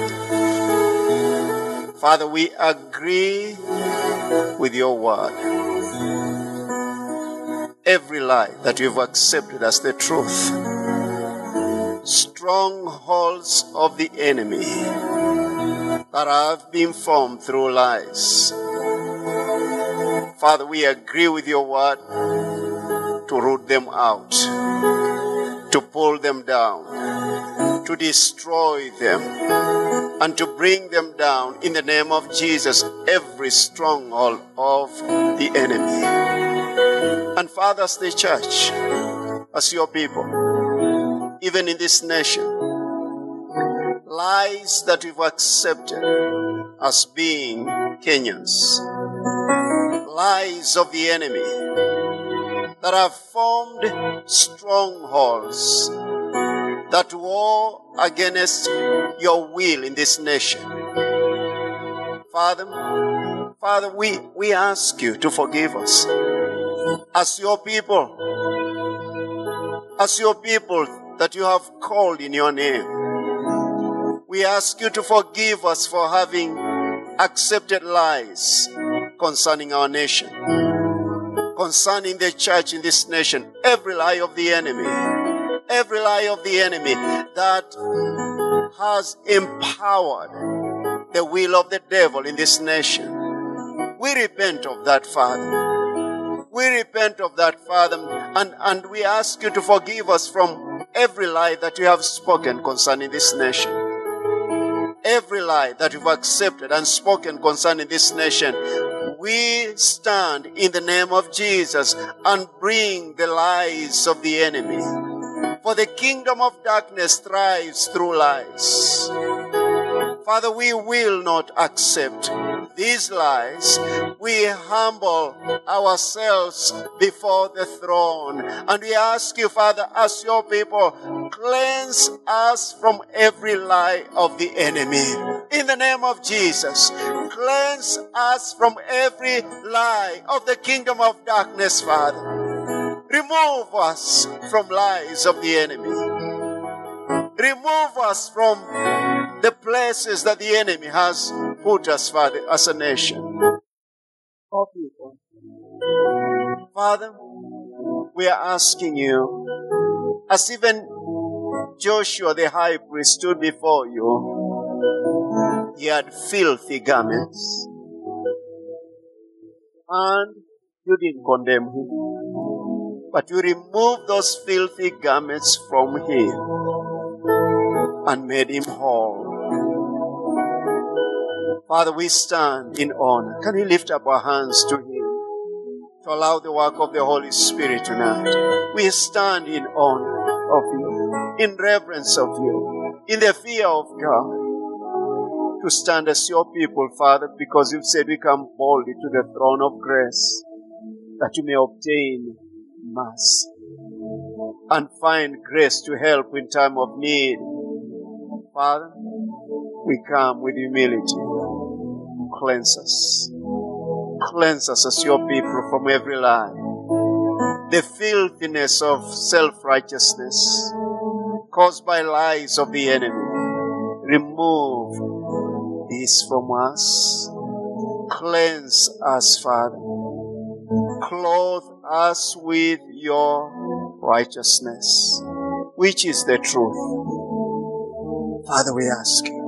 Father, we agree with your word. Every lie that we've accepted as the truth, strongholds of the enemy that have been formed through lies. Father, we agree with your word to root them out, to pull them down, to destroy them, and to bring them down in the name of Jesus, every stronghold of the enemy. And Father, as the church, as your people, even in this nation, lies that we've accepted as being Kenyans, lies of the enemy that have formed strongholds that war against your will in this nation. Father, Father, we, we ask you to forgive us. As your people, as your people that you have called in your name, We ask you to forgive us for having accepted lies concerning our nation, concerning the church in this nation, every lie of the enemy, every lie of the enemy that has empowered the will of the devil in this nation. We repent of that, Father. We repent of that, Father, and, and we ask you to forgive us from every lie that you have spoken concerning this nation. Every lie that you've accepted and spoken concerning this nation, we stand in the name of Jesus and bring the lies of the enemy. For the kingdom of darkness thrives through lies. Father, we will not accept these lies. We humble ourselves before the throne. And we ask you, Father, as your people, cleanse us from every lie of the enemy. In the name of Jesus, cleanse us from every lie of the kingdom of darkness, Father. Remove us from lies of the enemy. Remove us from the places that the enemy has put us, Father, as a nation. Oh, people. Father, we are asking you, as even Joshua the high priest stood before you, he had filthy garments, and you didn't condemn him, but you removed those filthy garments from him and made him whole. Father, we stand in honor. Can we lift up our hands to him to allow the work of the Holy Spirit tonight? We stand in honor of you, in reverence of you, in the fear of God, to stand as your people, Father, because you've said we come boldly to the throne of grace, that you may obtain mercy and find grace to help in time of need. Father, we come with humility. Cleanse us. Cleanse us as your people from every lie. The filthiness of self-righteousness caused by lies of the enemy. Remove this from us. Cleanse us, Father. Clothe us with your righteousness, which is the truth. Father, we ask you.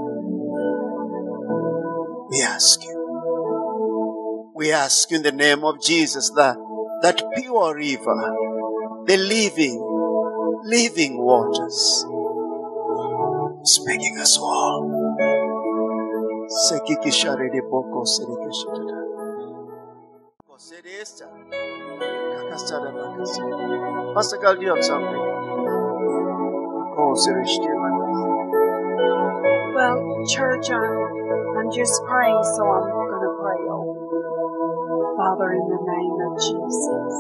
We ask you. We ask you in the name of Jesus that that pure river, the living, living waters, is making us whole. Pastor Gal, do you have something? Well, church, I'm, I'm just praying, so I'm going to pray over you. Father, in the name of Jesus,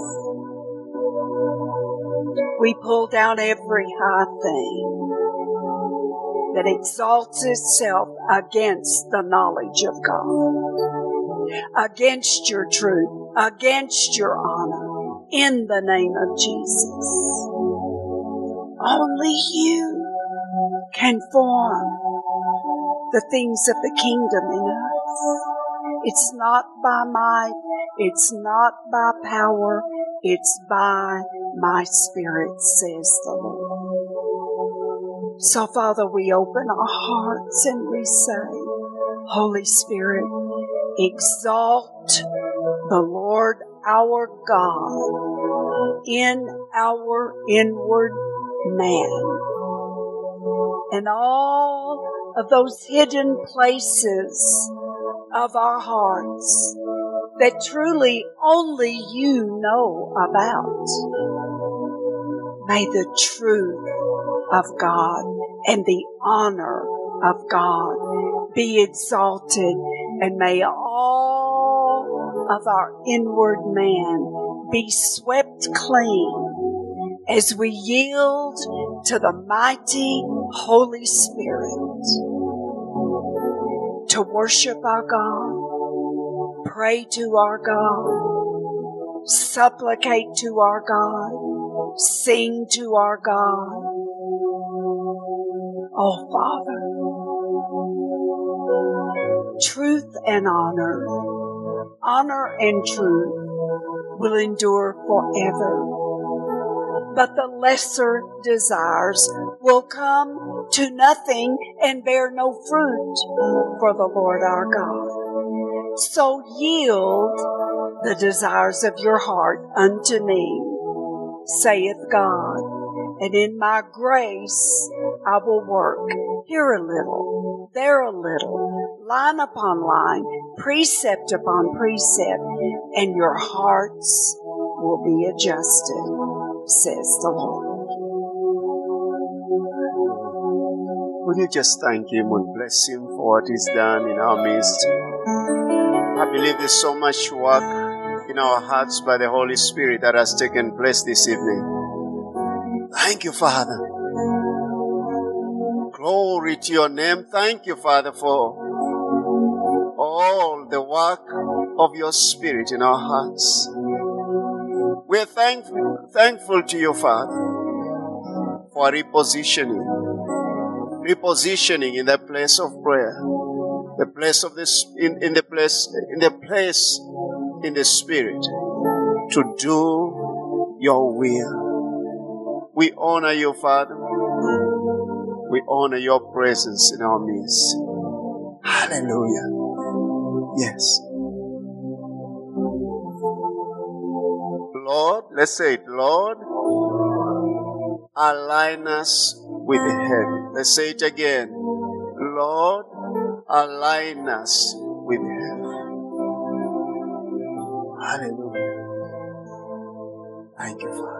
we pull down every high thing that exalts itself against the knowledge of God, against your truth, against your honor, in the name of Jesus. Only you can form the things of the kingdom in us. It's not by might, it's not by power, it's by my Spirit, says the Lord. So, Father, we open our hearts and we say, Holy Spirit, exalt the Lord our God in our inward man. And all of those hidden places of our hearts that truly only you know about. May the truth of God and the honor of God be exalted, and may all of our inward man be swept clean as we yield to the mighty Holy Spirit to worship our God, pray to our God, supplicate to our God, sing to our God. Oh, Father, truth and honor. Honor and truth will endure forever. But the lesser desires will come to nothing and bear no fruit for the Lord our God. So yield the desires of your heart unto me, saith God, and in my grace I will work here a little, there a little, line upon line, precept upon precept, and your hearts will be adjusted, says the Lord. Would you just thank Him and bless Him for what He's done in our midst? I believe there's so much work in our hearts by the Holy Spirit that has taken place this evening. Thank you, Father. Glory to your name. Thank you, Father, for all the work of your Spirit in our hearts. We're thankful, thankful to you, Father, for repositioning. Repositioning in the place of prayer. The place of this in, in the place in the place in the Spirit to do your will. We honor you, Father. We honor your presence in our midst. Hallelujah. Yes. Lord, let's say it. Lord, align us with the heaven. Let's say it again. Lord, align us with heaven. Hallelujah. Thank you, Father.